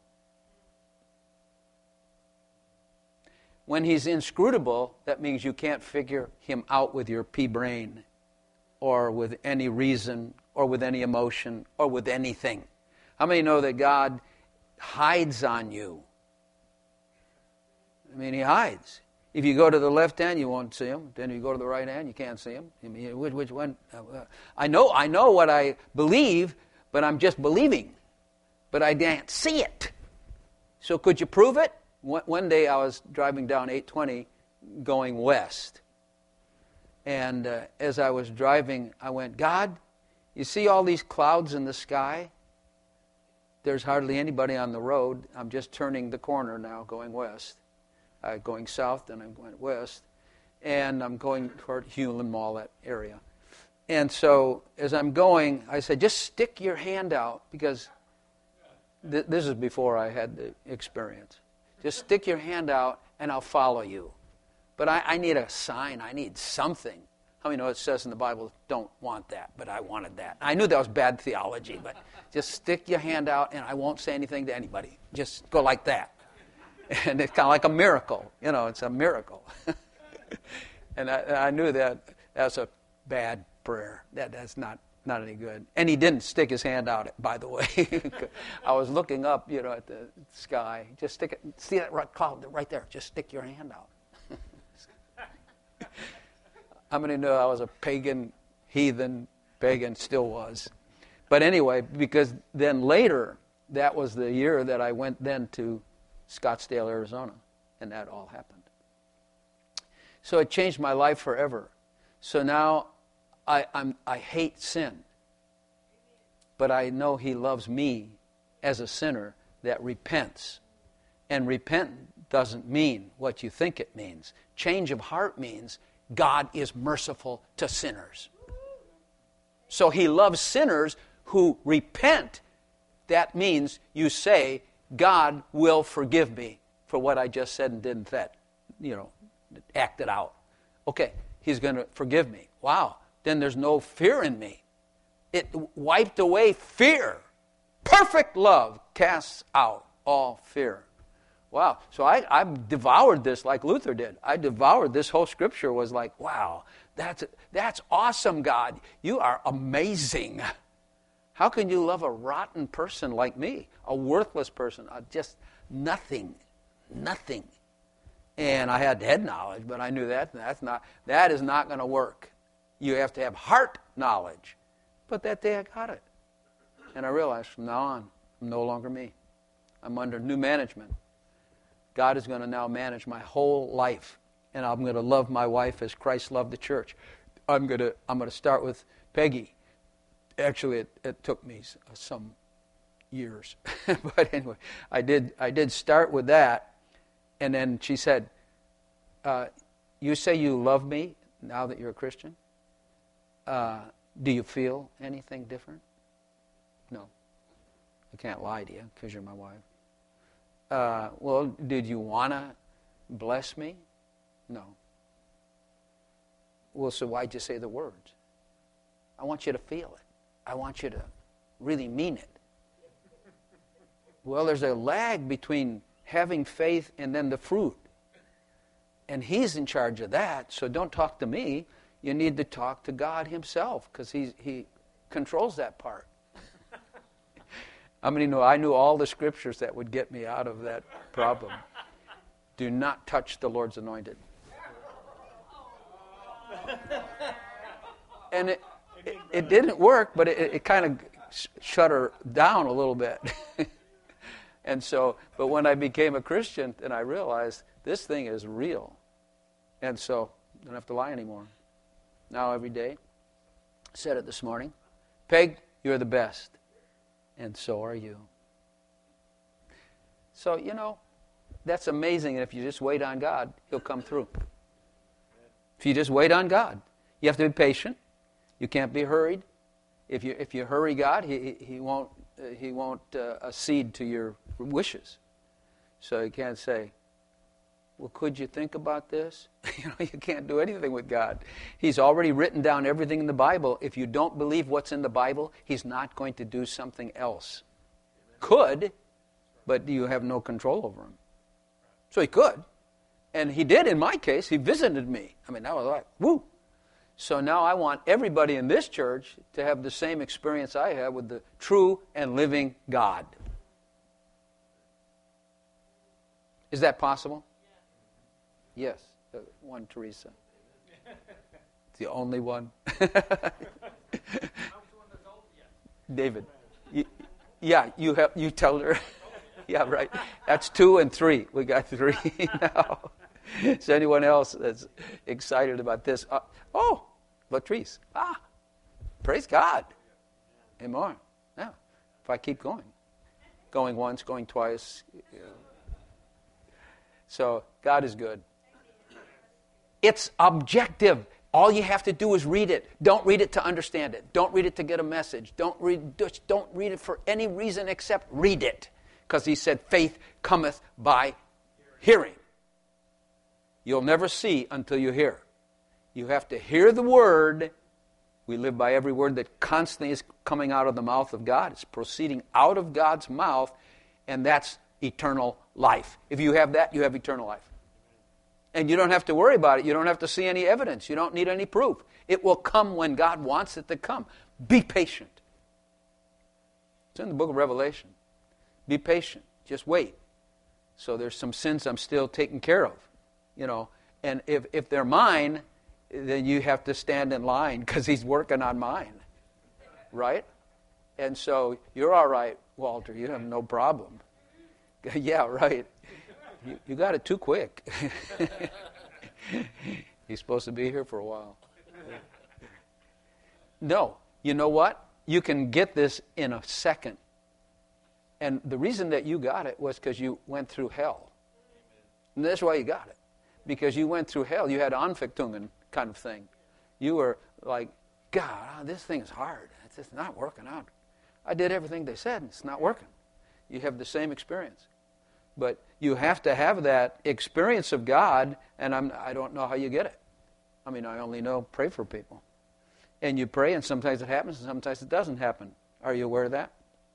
When he's inscrutable, that means you can't figure him out with your pea brain or with any reason or with any emotion or with anything. How many know that God hides on you? I mean, he hides. If you go to the left hand, you won't see him. Then if you go to the right hand, you can't see him. I mean, which, which one? Uh, I know, I know what I believe, but I'm just believing. But I can't see it. So could you prove it? One, one day I was driving down eight twenty going west. And uh, as I was driving, I went, God, you see all these clouds in the sky? There's hardly anybody on the road. I'm just turning the corner now going west. Uh, going south, then I'm going west, and I'm going toward Hewlin Mall, that area. And so as I'm going, I said, just stick your hand out, because th- this is before I had the experience. Just stick your hand out, and I'll follow you. But I, I need a sign. I need something. How many know it says in the Bible, don't want that, but I wanted that. I knew that was bad theology, but just stick your hand out, and I won't say anything to anybody. Just go like that. And it's kind of like a miracle. You know, it's a miracle. And I, and I knew that that's a bad prayer. That that's not, not any good. And he didn't stick his hand out, by the way. I was looking up, you know, at the sky. Just stick it. See that right cloud right there? Just stick your hand out. How many knew I was a pagan, heathen, pagan, still was. But anyway, because then later, that was the year that I went then to Scottsdale, Arizona, and that all happened. So it changed my life forever. So now I, I'm, I hate sin, but I know he loves me as a sinner that repents. And repent doesn't mean what you think it means. Change of heart means God is merciful to sinners. So he loves sinners who repent. That means you say, God will forgive me for what I just said and didn't that, you know, act it out. Okay, he's going to forgive me. Wow, then there's no fear in me. It wiped away fear. Perfect love casts out all fear. Wow, so I, I devoured this like Luther did. I devoured this whole scripture, was like, wow, that's, that's awesome, God. You are amazing. How can you love a rotten person like me? A worthless person, a just nothing, nothing. And I had head knowledge, but I knew that that's not that is not going to work. You have to have heart knowledge. But that day I got it. And I realized from now on, I'm no longer me. I'm under new management. God is going to now manage my whole life. And I'm going to love my wife as Christ loved the church. I'm going to I'm going to start with Peggy. Actually, it, it took me some years. But anyway, I did I did start with that. And then she said, uh, you say you love me now that you're a Christian? Uh, do you feel anything different? No. I can't lie to you because you're my wife. Uh, well, did you want to bless me? No. Well, so why'd you say the words? I want you to feel it. I want you to really mean it. Well, there's a lag between having faith and then the fruit. And he's in charge of that, so don't talk to me. You need to talk to God himself, because he, he controls that part. How many know I knew all the scriptures that would get me out of that problem? Do not touch the Lord's anointed. And it, it, it didn't work, but it, it kind of shut her down a little bit. And so, but when I became a Christian, then I realized this thing is real. And so, I don't have to lie anymore. Now every day, I said it this morning, Peg, you're the best. And so are you. So, you know, that's amazing. And if you just wait on God, he'll come through. If you just wait on God, you have to be patient. You can't be hurried. If you if you hurry God, he he won't uh, he won't uh, accede to your wishes. So you can't say, well, could you think about this? You know, you can't do anything with God. He's already written down everything in the Bible. If you don't believe what's in the Bible, he's not going to do something else. Could, but you have no control over him. So he could. And he did in my case. He visited me. I mean, that was like, woo. So now I want everybody in this church to have the same experience I had with the true and living God. Is that possible? Yes. Uh, one, Teresa. The only one. David. You, yeah, you have. You tell her. Yeah, right. That's two and three. We got three now. Is anyone else that's excited about this? Uh, oh, Latrice. Ah, praise God. Amen. Yeah. If I keep going, going once, going twice. You know. So God is good. It's objective. All you have to do is read it. Don't read it to understand it. Don't read it to get a message. Don't read. Just don't read it for any reason except read it, because he said, "Faith cometh by hearing." You'll never see until you hear. You have to hear the word. We live by every word that constantly is coming out of the mouth of God. It's proceeding out of God's mouth, and that's eternal life. If you have that, you have eternal life. And you don't have to worry about it. You don't have to see any evidence. You don't need any proof. It will come when God wants it to come. Be patient. It's in the book of Revelation. Be patient. Just wait. So there's some sins I'm still taking care of. You know, and if, if they're mine, then you have to stand in line because he's working on mine. Right? And so you're all right, Walter. You have no problem. Yeah, right. You, you got it too quick. He's supposed to be here for a while. No. You know what? You can get this in a second. And the reason that you got it was because you went through hell. And that's why you got it. Because you went through hell. You had Anfechtungen kind of thing. You were like, God, this thing is hard. It's just not working out. I did everything they said, and it's not working. You have the same experience. But you have to have that experience of God, and I'm, I don't know how you get it. I mean, I only know pray for people. And you pray, and sometimes it happens, and sometimes it doesn't happen. Are you aware of that?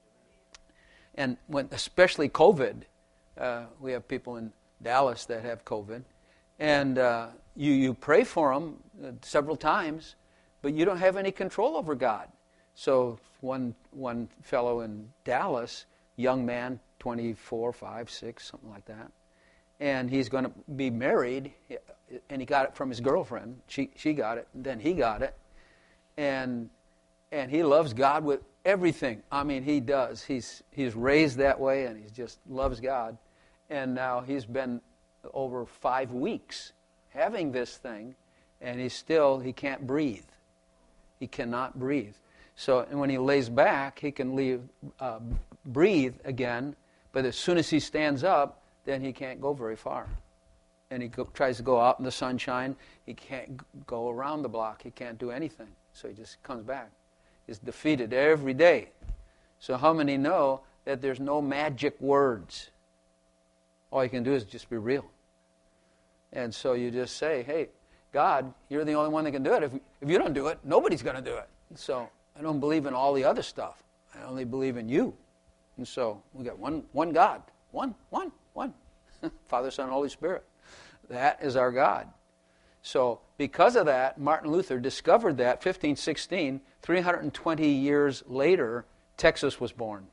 And when, especially COVID, uh, we have people in Dallas that have COVID, and uh, you, you pray for them uh, several times, but you don't have any control over God. So one one fellow in Dallas, young man, twenty-four, five, six, something like that, and he's going to be married, and he got it from his girlfriend. She she got it, and then he got it, and and he loves God with everything. I mean, he does. He's he's raised that way, and he just loves God. And now he's been over five weeks having this thing, and he's still, he can't breathe. He cannot breathe. So and when he lays back, he can leave, uh, breathe again, but as soon as he stands up, then he can't go very far. And he go, tries to go out in the sunshine. He can't g- go around the block. He can't do anything. So he just comes back. He's defeated every day. So how many know that there's no magic words? All you can do is just be real. And so you just say, hey, God, you're the only one that can do it. If, if you don't do it, nobody's going to do it. So I don't believe in all the other stuff. I only believe in you. And so we got one one God. One, one, one. Father, Son, Holy Spirit. That is our God. So because of that, Martin Luther discovered that fifteen sixteen, three hundred twenty years later, Texas was born.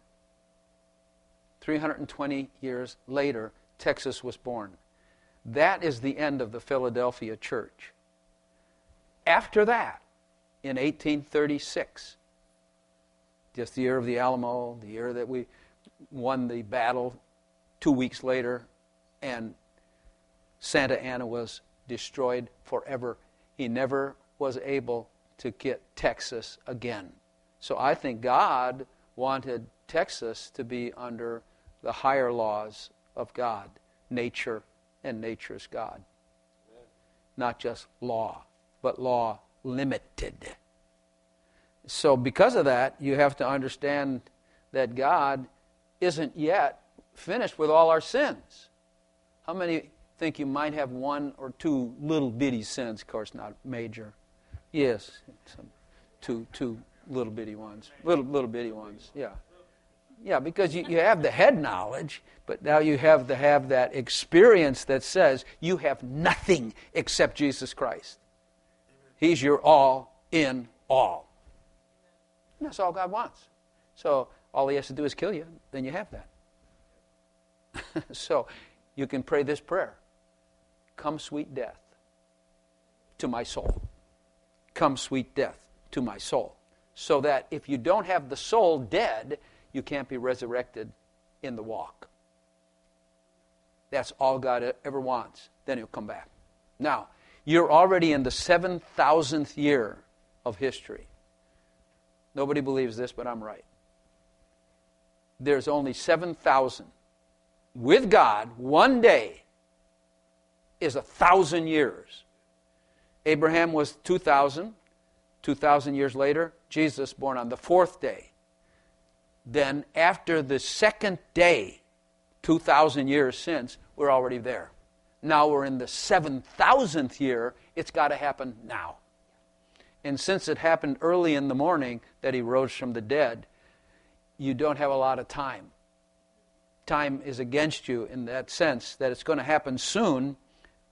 three hundred twenty years later, Texas was born. That is the end of the Philadelphia church. After that, in eighteen thirty-six, just the year of the Alamo, the year that we won the battle, two weeks later, and Santa Ana was destroyed forever. He never was able to get Texas again. So I think God wanted Texas to be under the higher laws of God, nature and nature's God. Amen. Not just law, but law limited. So because of that, you have to understand that God isn't yet finished with all our sins. How many think you might have one or two little bitty sins? Of course, not major. Yes, some, two two little bitty ones. Little little bitty ones, yeah. Yeah, because you, you have the head knowledge, but now you have to have that experience that says you have nothing except Jesus Christ. He's your all in all. And that's all God wants. So all he has to do is kill you, then you have that. So you can pray this prayer. Come, sweet death, to my soul. Come, sweet death, to my soul. So that if you don't have the soul dead, you can't be resurrected in the walk. That's all God ever wants. Then he'll come back. Now, you're already in the seven thousandth year of history. Nobody believes this, but I'm right. There's only seven thousand. With God, one day is a thousand years. Abraham was two thousand. two thousand years later, Jesus born on the fourth day. Then after the second day, two thousand years since, we're already there. Now we're in the seven thousandth year. It's got to happen now. And since it happened early in the morning that he rose from the dead, you don't have a lot of time. Time is against you in that sense that it's going to happen soon,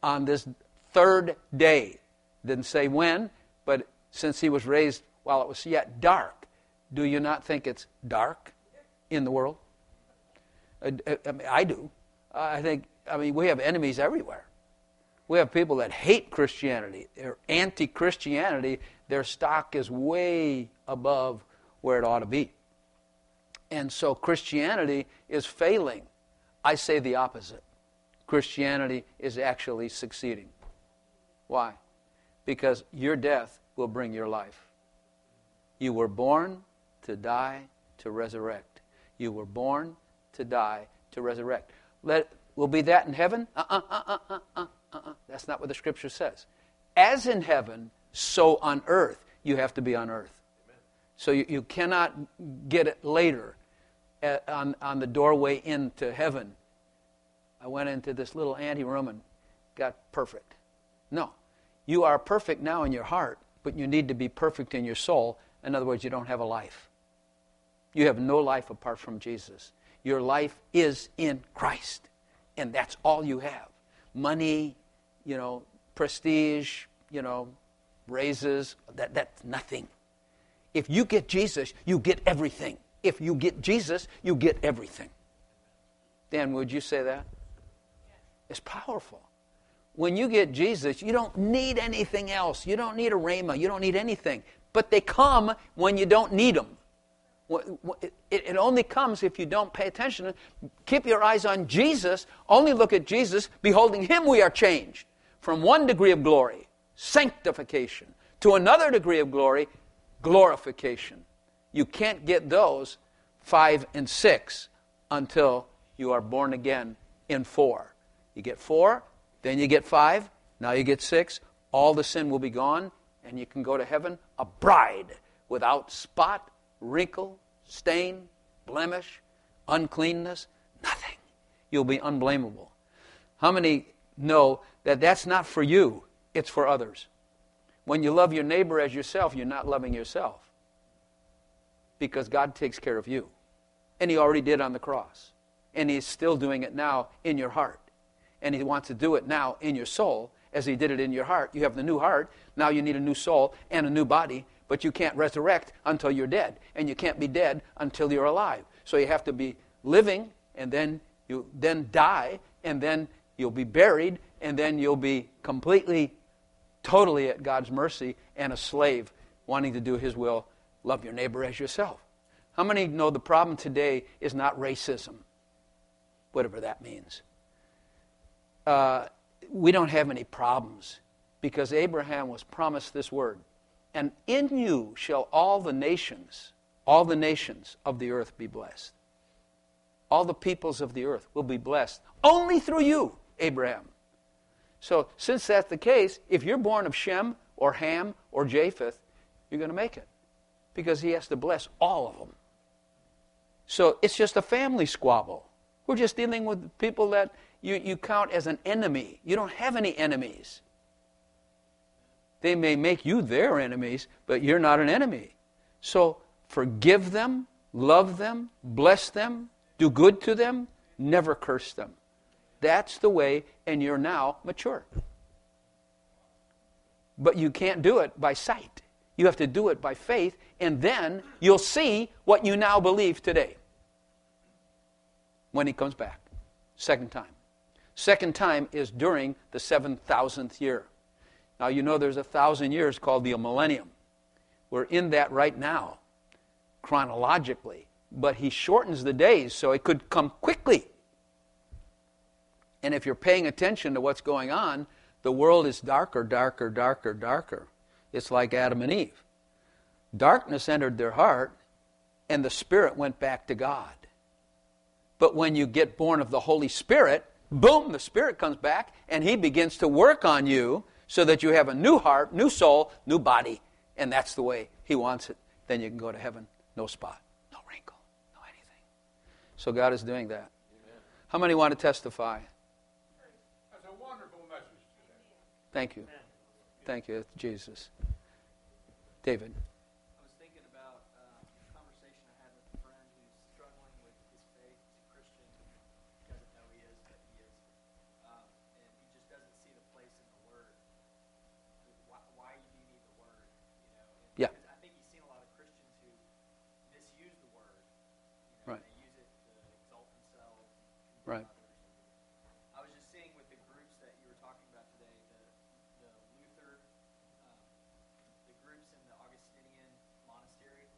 on this third day. Didn't say when, but since he was raised while it was yet dark, do you not think it's dark in the world? I, I, mean, I do. I think, I mean, we have enemies everywhere. We have people that hate Christianity. They're anti-Christianity. Their stock is way above where it ought to be. And so Christianity is failing. I say the opposite. Christianity is actually succeeding. Why? Because your death will bring your life. You were born to die, to resurrect. You were born to die, to resurrect. Let will be that in heaven? Uh-uh, uh-uh, uh-uh, uh-uh. That's not what the Scripture says. As in heaven, so on earth. You have to be on earth. Amen. So you, you cannot get it later at, on, on the doorway into heaven. I went into this little anteroom and got perfect. No. You are perfect now in your heart, but you need to be perfect in your soul. In other words, you don't have a life. You have no life apart from Jesus. Your life is in Christ, and that's all you have. Money, you know, prestige, you know, raises, that, that's nothing. If you get Jesus, you get everything. If you get Jesus, you get everything. Dan, would you say that? It's powerful. When you get Jesus, you don't need anything else. You don't need a rhema. You don't need anything. But they come when you don't need them. It only comes if you don't pay attention. Keep your eyes on Jesus. Only look at Jesus. Beholding Him, we are changed. From one degree of glory, sanctification, to another degree of glory, glorification. You can't get those five and six until you are born again in four. You get four, then you get five, now you get six. All the sin will be gone, and you can go to heaven a bride without spot, wrinkle, stain, blemish, uncleanness, nothing. You'll be unblameable. How many know that that's not for you, it's for others? When you love your neighbor as yourself, you're not loving yourself. Because God takes care of you. And He already did on the cross. And He's still doing it now in your heart. And He wants to do it now in your soul as He did it in your heart. You have the new heart. Now you need a new soul and a new body. But you can't resurrect until you're dead. And you can't be dead until you're alive. So you have to be living, and then you then die, and then you'll be buried, and then you'll be completely, totally at God's mercy and a slave wanting to do His will. Love your neighbor as yourself. How many know the problem today is not racism? Whatever that means. Uh, we don't have any problems because Abraham was promised this word. And in you shall all the nations, all the nations of the earth be blessed. All the peoples of the earth will be blessed only through you, Abraham. So since that's the case, if you're born of Shem or Ham or Japheth, you're going to make it. Because He has to bless all of them. So it's just a family squabble. We're just dealing with people that you, you count as an enemy. You don't have any enemies. They may make you their enemies, but you're not an enemy. So forgive them, love them, bless them, do good to them, never curse them. That's the way, and you're now mature. But you can't do it by sight. You have to do it by faith, and then you'll see what you now believe today when He comes back. Second time. Second time is during the seven thousandth year. Now, you know there's a thousand years called the millennium. We're in that right now, chronologically. But He shortens the days so it could come quickly. And if you're paying attention to what's going on, the world is darker, darker, darker, darker. It's like Adam and Eve. Darkness entered their heart, and the Spirit went back to God. But when you get born of the Holy Spirit, boom, the Spirit comes back, and He begins to work on you so that you have a new heart, new soul, new body. And that's the way He wants it. Then you can go to heaven, no spot, no wrinkle, no anything. So God is doing that. Amen. How many want to testify? That's a wonderful message today. Thank you. Amen. Thank you, Jesus. David. I was thinking about uh, a conversation I had with a friend who's struggling with his faith. He's a Christian. Doesn't know he is, but he is. Um, and he just doesn't see the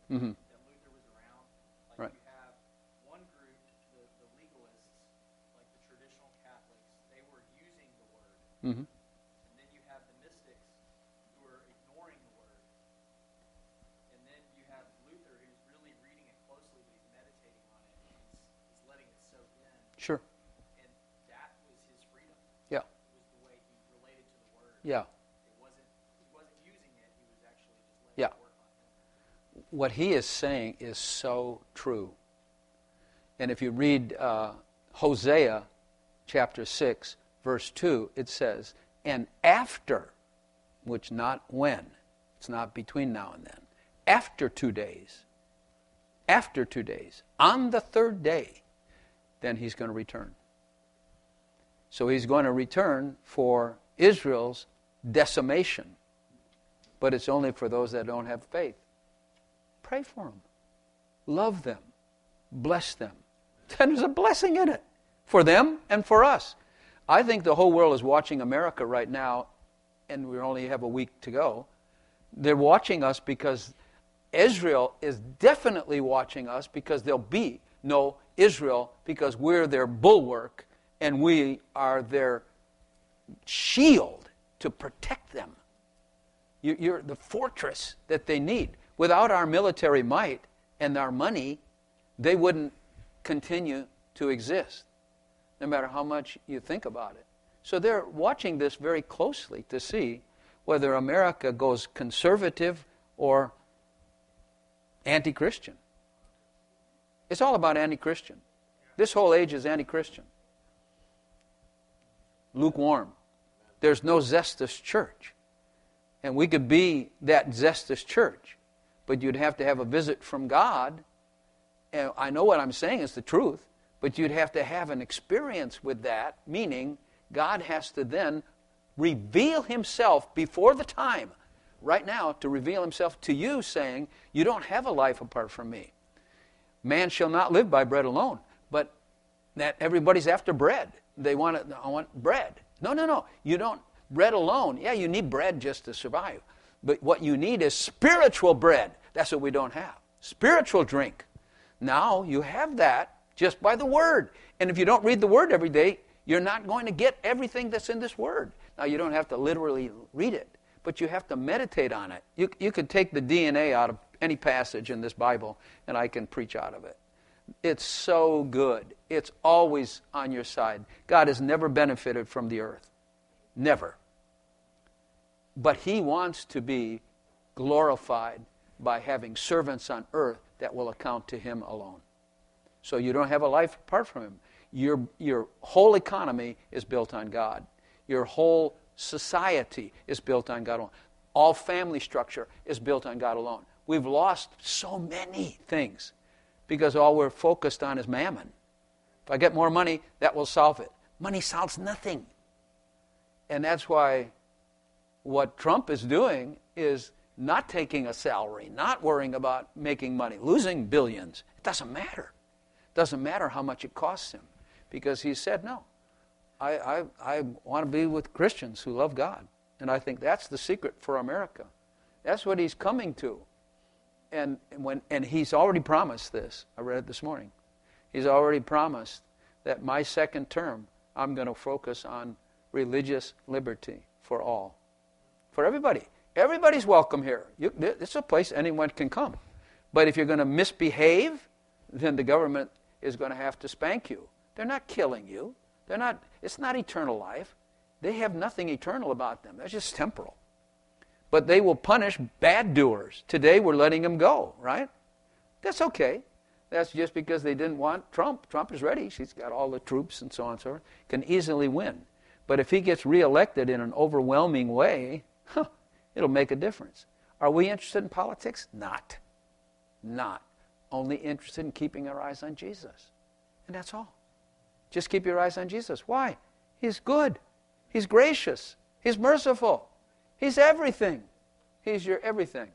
Mm-hmm. that Luther was around. Like Right. you have one group, the, the legalists, like the traditional Catholics, they were using the word. Mm-hmm. And then you have the mystics who are ignoring the word. And then you have Luther who's really reading it closely, but he's meditating on it. And he's, he's letting it soak in. Sure. And that was his freedom. Yeah. It was the way he related to the word. Yeah. It wasn't, he wasn't using it, he was actually just letting Yeah. it work on him. What he is saying is so true. And if you read uh, Hosea chapter six, verse two, it says, and after, which not when, it's not between now and then, after two days, after two days, on the third day, then he's going to return. So he's going to return for Israel's decimation. But it's only for those that don't have faith. Pray for them. Love them. Bless them. Then there's a blessing in it for them and for us. I think the whole world is watching America right now, and we only have a week to go. They're watching us because Israel is definitely watching us because there'll be no Israel because we're their bulwark and we are their shield to protect them. You're the fortress that they need. Without our military might and our money, they wouldn't continue to exist, no matter how much you think about it. So they're watching this very closely to see whether America goes conservative or anti-Christian. It's all about anti-Christian. This whole age is anti-Christian. Lukewarm. There's no zestous church. And we could be that zestous church, but you'd have to have a visit from God. And I know what I'm saying is the truth, but you'd have to have an experience with that, meaning God has to then reveal himself before the time, right now, to reveal himself to you, saying, you don't have a life apart from me. Man shall not live by bread alone, but that everybody's after bread. They want it, I want bread. No, no, no. You don't, bread alone. Yeah, you need bread just to survive. But what you need is spiritual bread. That's what we don't have. Spiritual drink. Now you have that just by the Word. And if you don't read the Word every day, you're not going to get everything that's in this Word. Now you don't have to literally read it, but you have to meditate on it. You, you could take the D N A out of any passage in this Bible, and I can preach out of it. It's so good. It's always on your side. God has never benefited from the earth. Never. But he wants to be glorified by having servants on earth that will account to him alone. So you don't have a life apart from him. Your, your whole economy is built on God. Your whole society is built on God alone. All family structure is built on God alone. We've lost so many things because all we're focused on is mammon. If I get more money, that will solve it. Money solves nothing. And that's why what Trump is doing is not taking a salary, not worrying about making money, losing billions. It doesn't matter. It doesn't matter how much it costs him because he said, no, I, I, I want to be with Christians who love God. And I think that's the secret for America. That's what he's coming to. And when and he's already promised this. I read it this morning. He's already promised that my second term, I'm going to focus on religious liberty for all. For everybody. Everybody's welcome here. You, it's a place anyone can come. But if you're going to misbehave, then the government is going to have to spank you. They're not killing you. They're not. It's not eternal life. They have nothing eternal about them. They're just temporal. But they will punish bad doers. Today we're letting them go, right? That's okay. That's just because they didn't want Trump. Trump is ready. She's got all the troops and so on and so forth. Can easily win. But if he gets reelected in an overwhelming way, huh, it'll make a difference. Are we interested in politics? Not. Not. Only interested in keeping our eyes on Jesus. And that's all. Just keep your eyes on Jesus. Why? He's good. He's gracious. He's merciful. He's everything. He's your everything.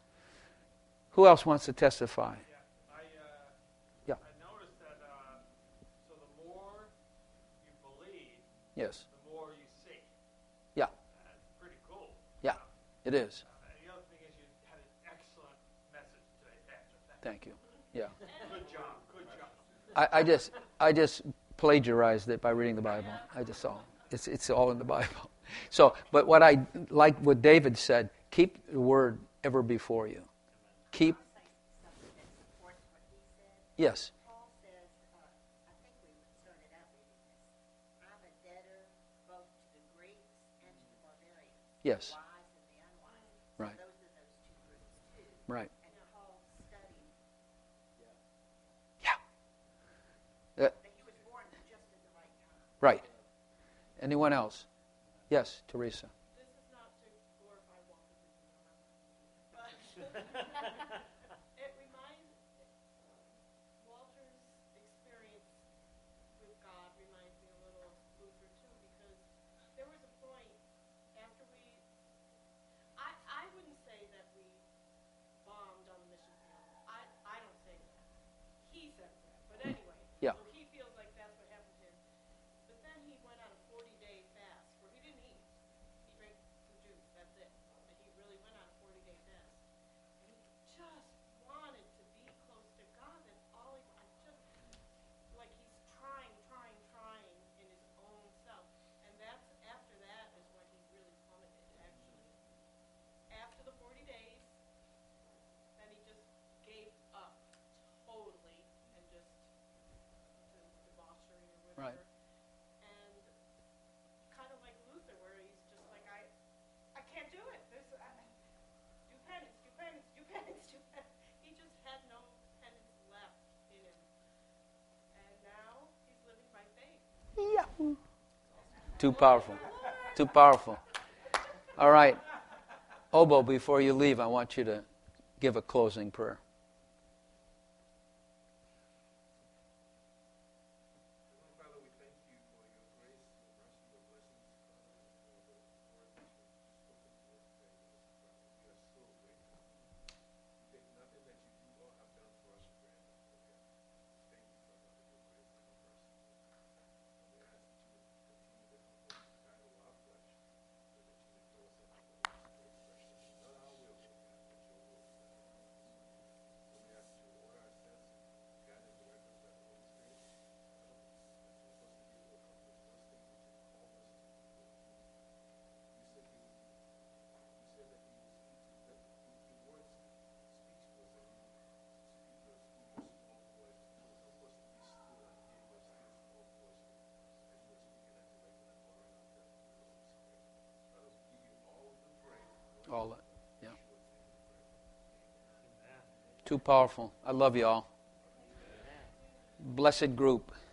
Who else wants to testify? Yeah, I, uh, Yeah. I noticed that, uh, so the more you believe, Yes. the more you see. Yeah. That's pretty cool. Yeah. It is. Uh, and the other thing is you had an excellent message today, Pastor. Thank you. Yeah. Good job. Good job. I, I just I just plagiarized it by reading the Bible. I just saw it's it's all in the Bible. So, but what I like what David said, keep the word ever before you. Keep. Yes. Paul says, uh, I think we started out reading this. I'm a debtor both to the Greeks and to the barbarians. Yes. The wise and the unwise. So Right. those are those two groups too. Right. And Paul studied, Yeah. Uh, but he was born just at the right time. right. Anyone else? Yes, Teresa. This is not to glorify Walter Disney, but it reminds Walter's experience with God reminds me a little of Luther too, because there was a point after we, I I wouldn't say that we bombed on the mission field. I I don't say that. He says that, but anyway. Yeah. So he feels like that's what happened to him. But then he went on a forty-day fast where he didn't eat. He drank some juice. That's it. And he really went on a forty-day fast. And he just wanted to be close to God. That's all he. I just like he's trying, trying, trying in his own self. And that's after that is when he really plummeted. Actually, after the forty days, then he just gave up totally and just to debauchery or whatever. Right. And kind of like Luther, where he's just like, I, I can't do it. There's, I, do penance, do penance, do penance, do penance. He just had no penance left in him. And now he's living by faith. Too powerful. Too powerful. All right. Obo, before you leave, I want you to give a closing prayer. Father, we thank you for your grace, your mercy, your blessings, Father, for the word that you have spoken to us today. We are so grateful. We take nothing that you do or have done for us for granted. Thank you, Father, for your grace and your mercy. And we ask that you would continue to help us battle our flesh, so that you would fill us up with the Holy Spirit fresh. Not our will, Lord God, but your will be done. So we ask that you would order our steps, guide and direct us by the Holy Spirit. All that. Yeah. Too powerful. I love you all. Blessed group.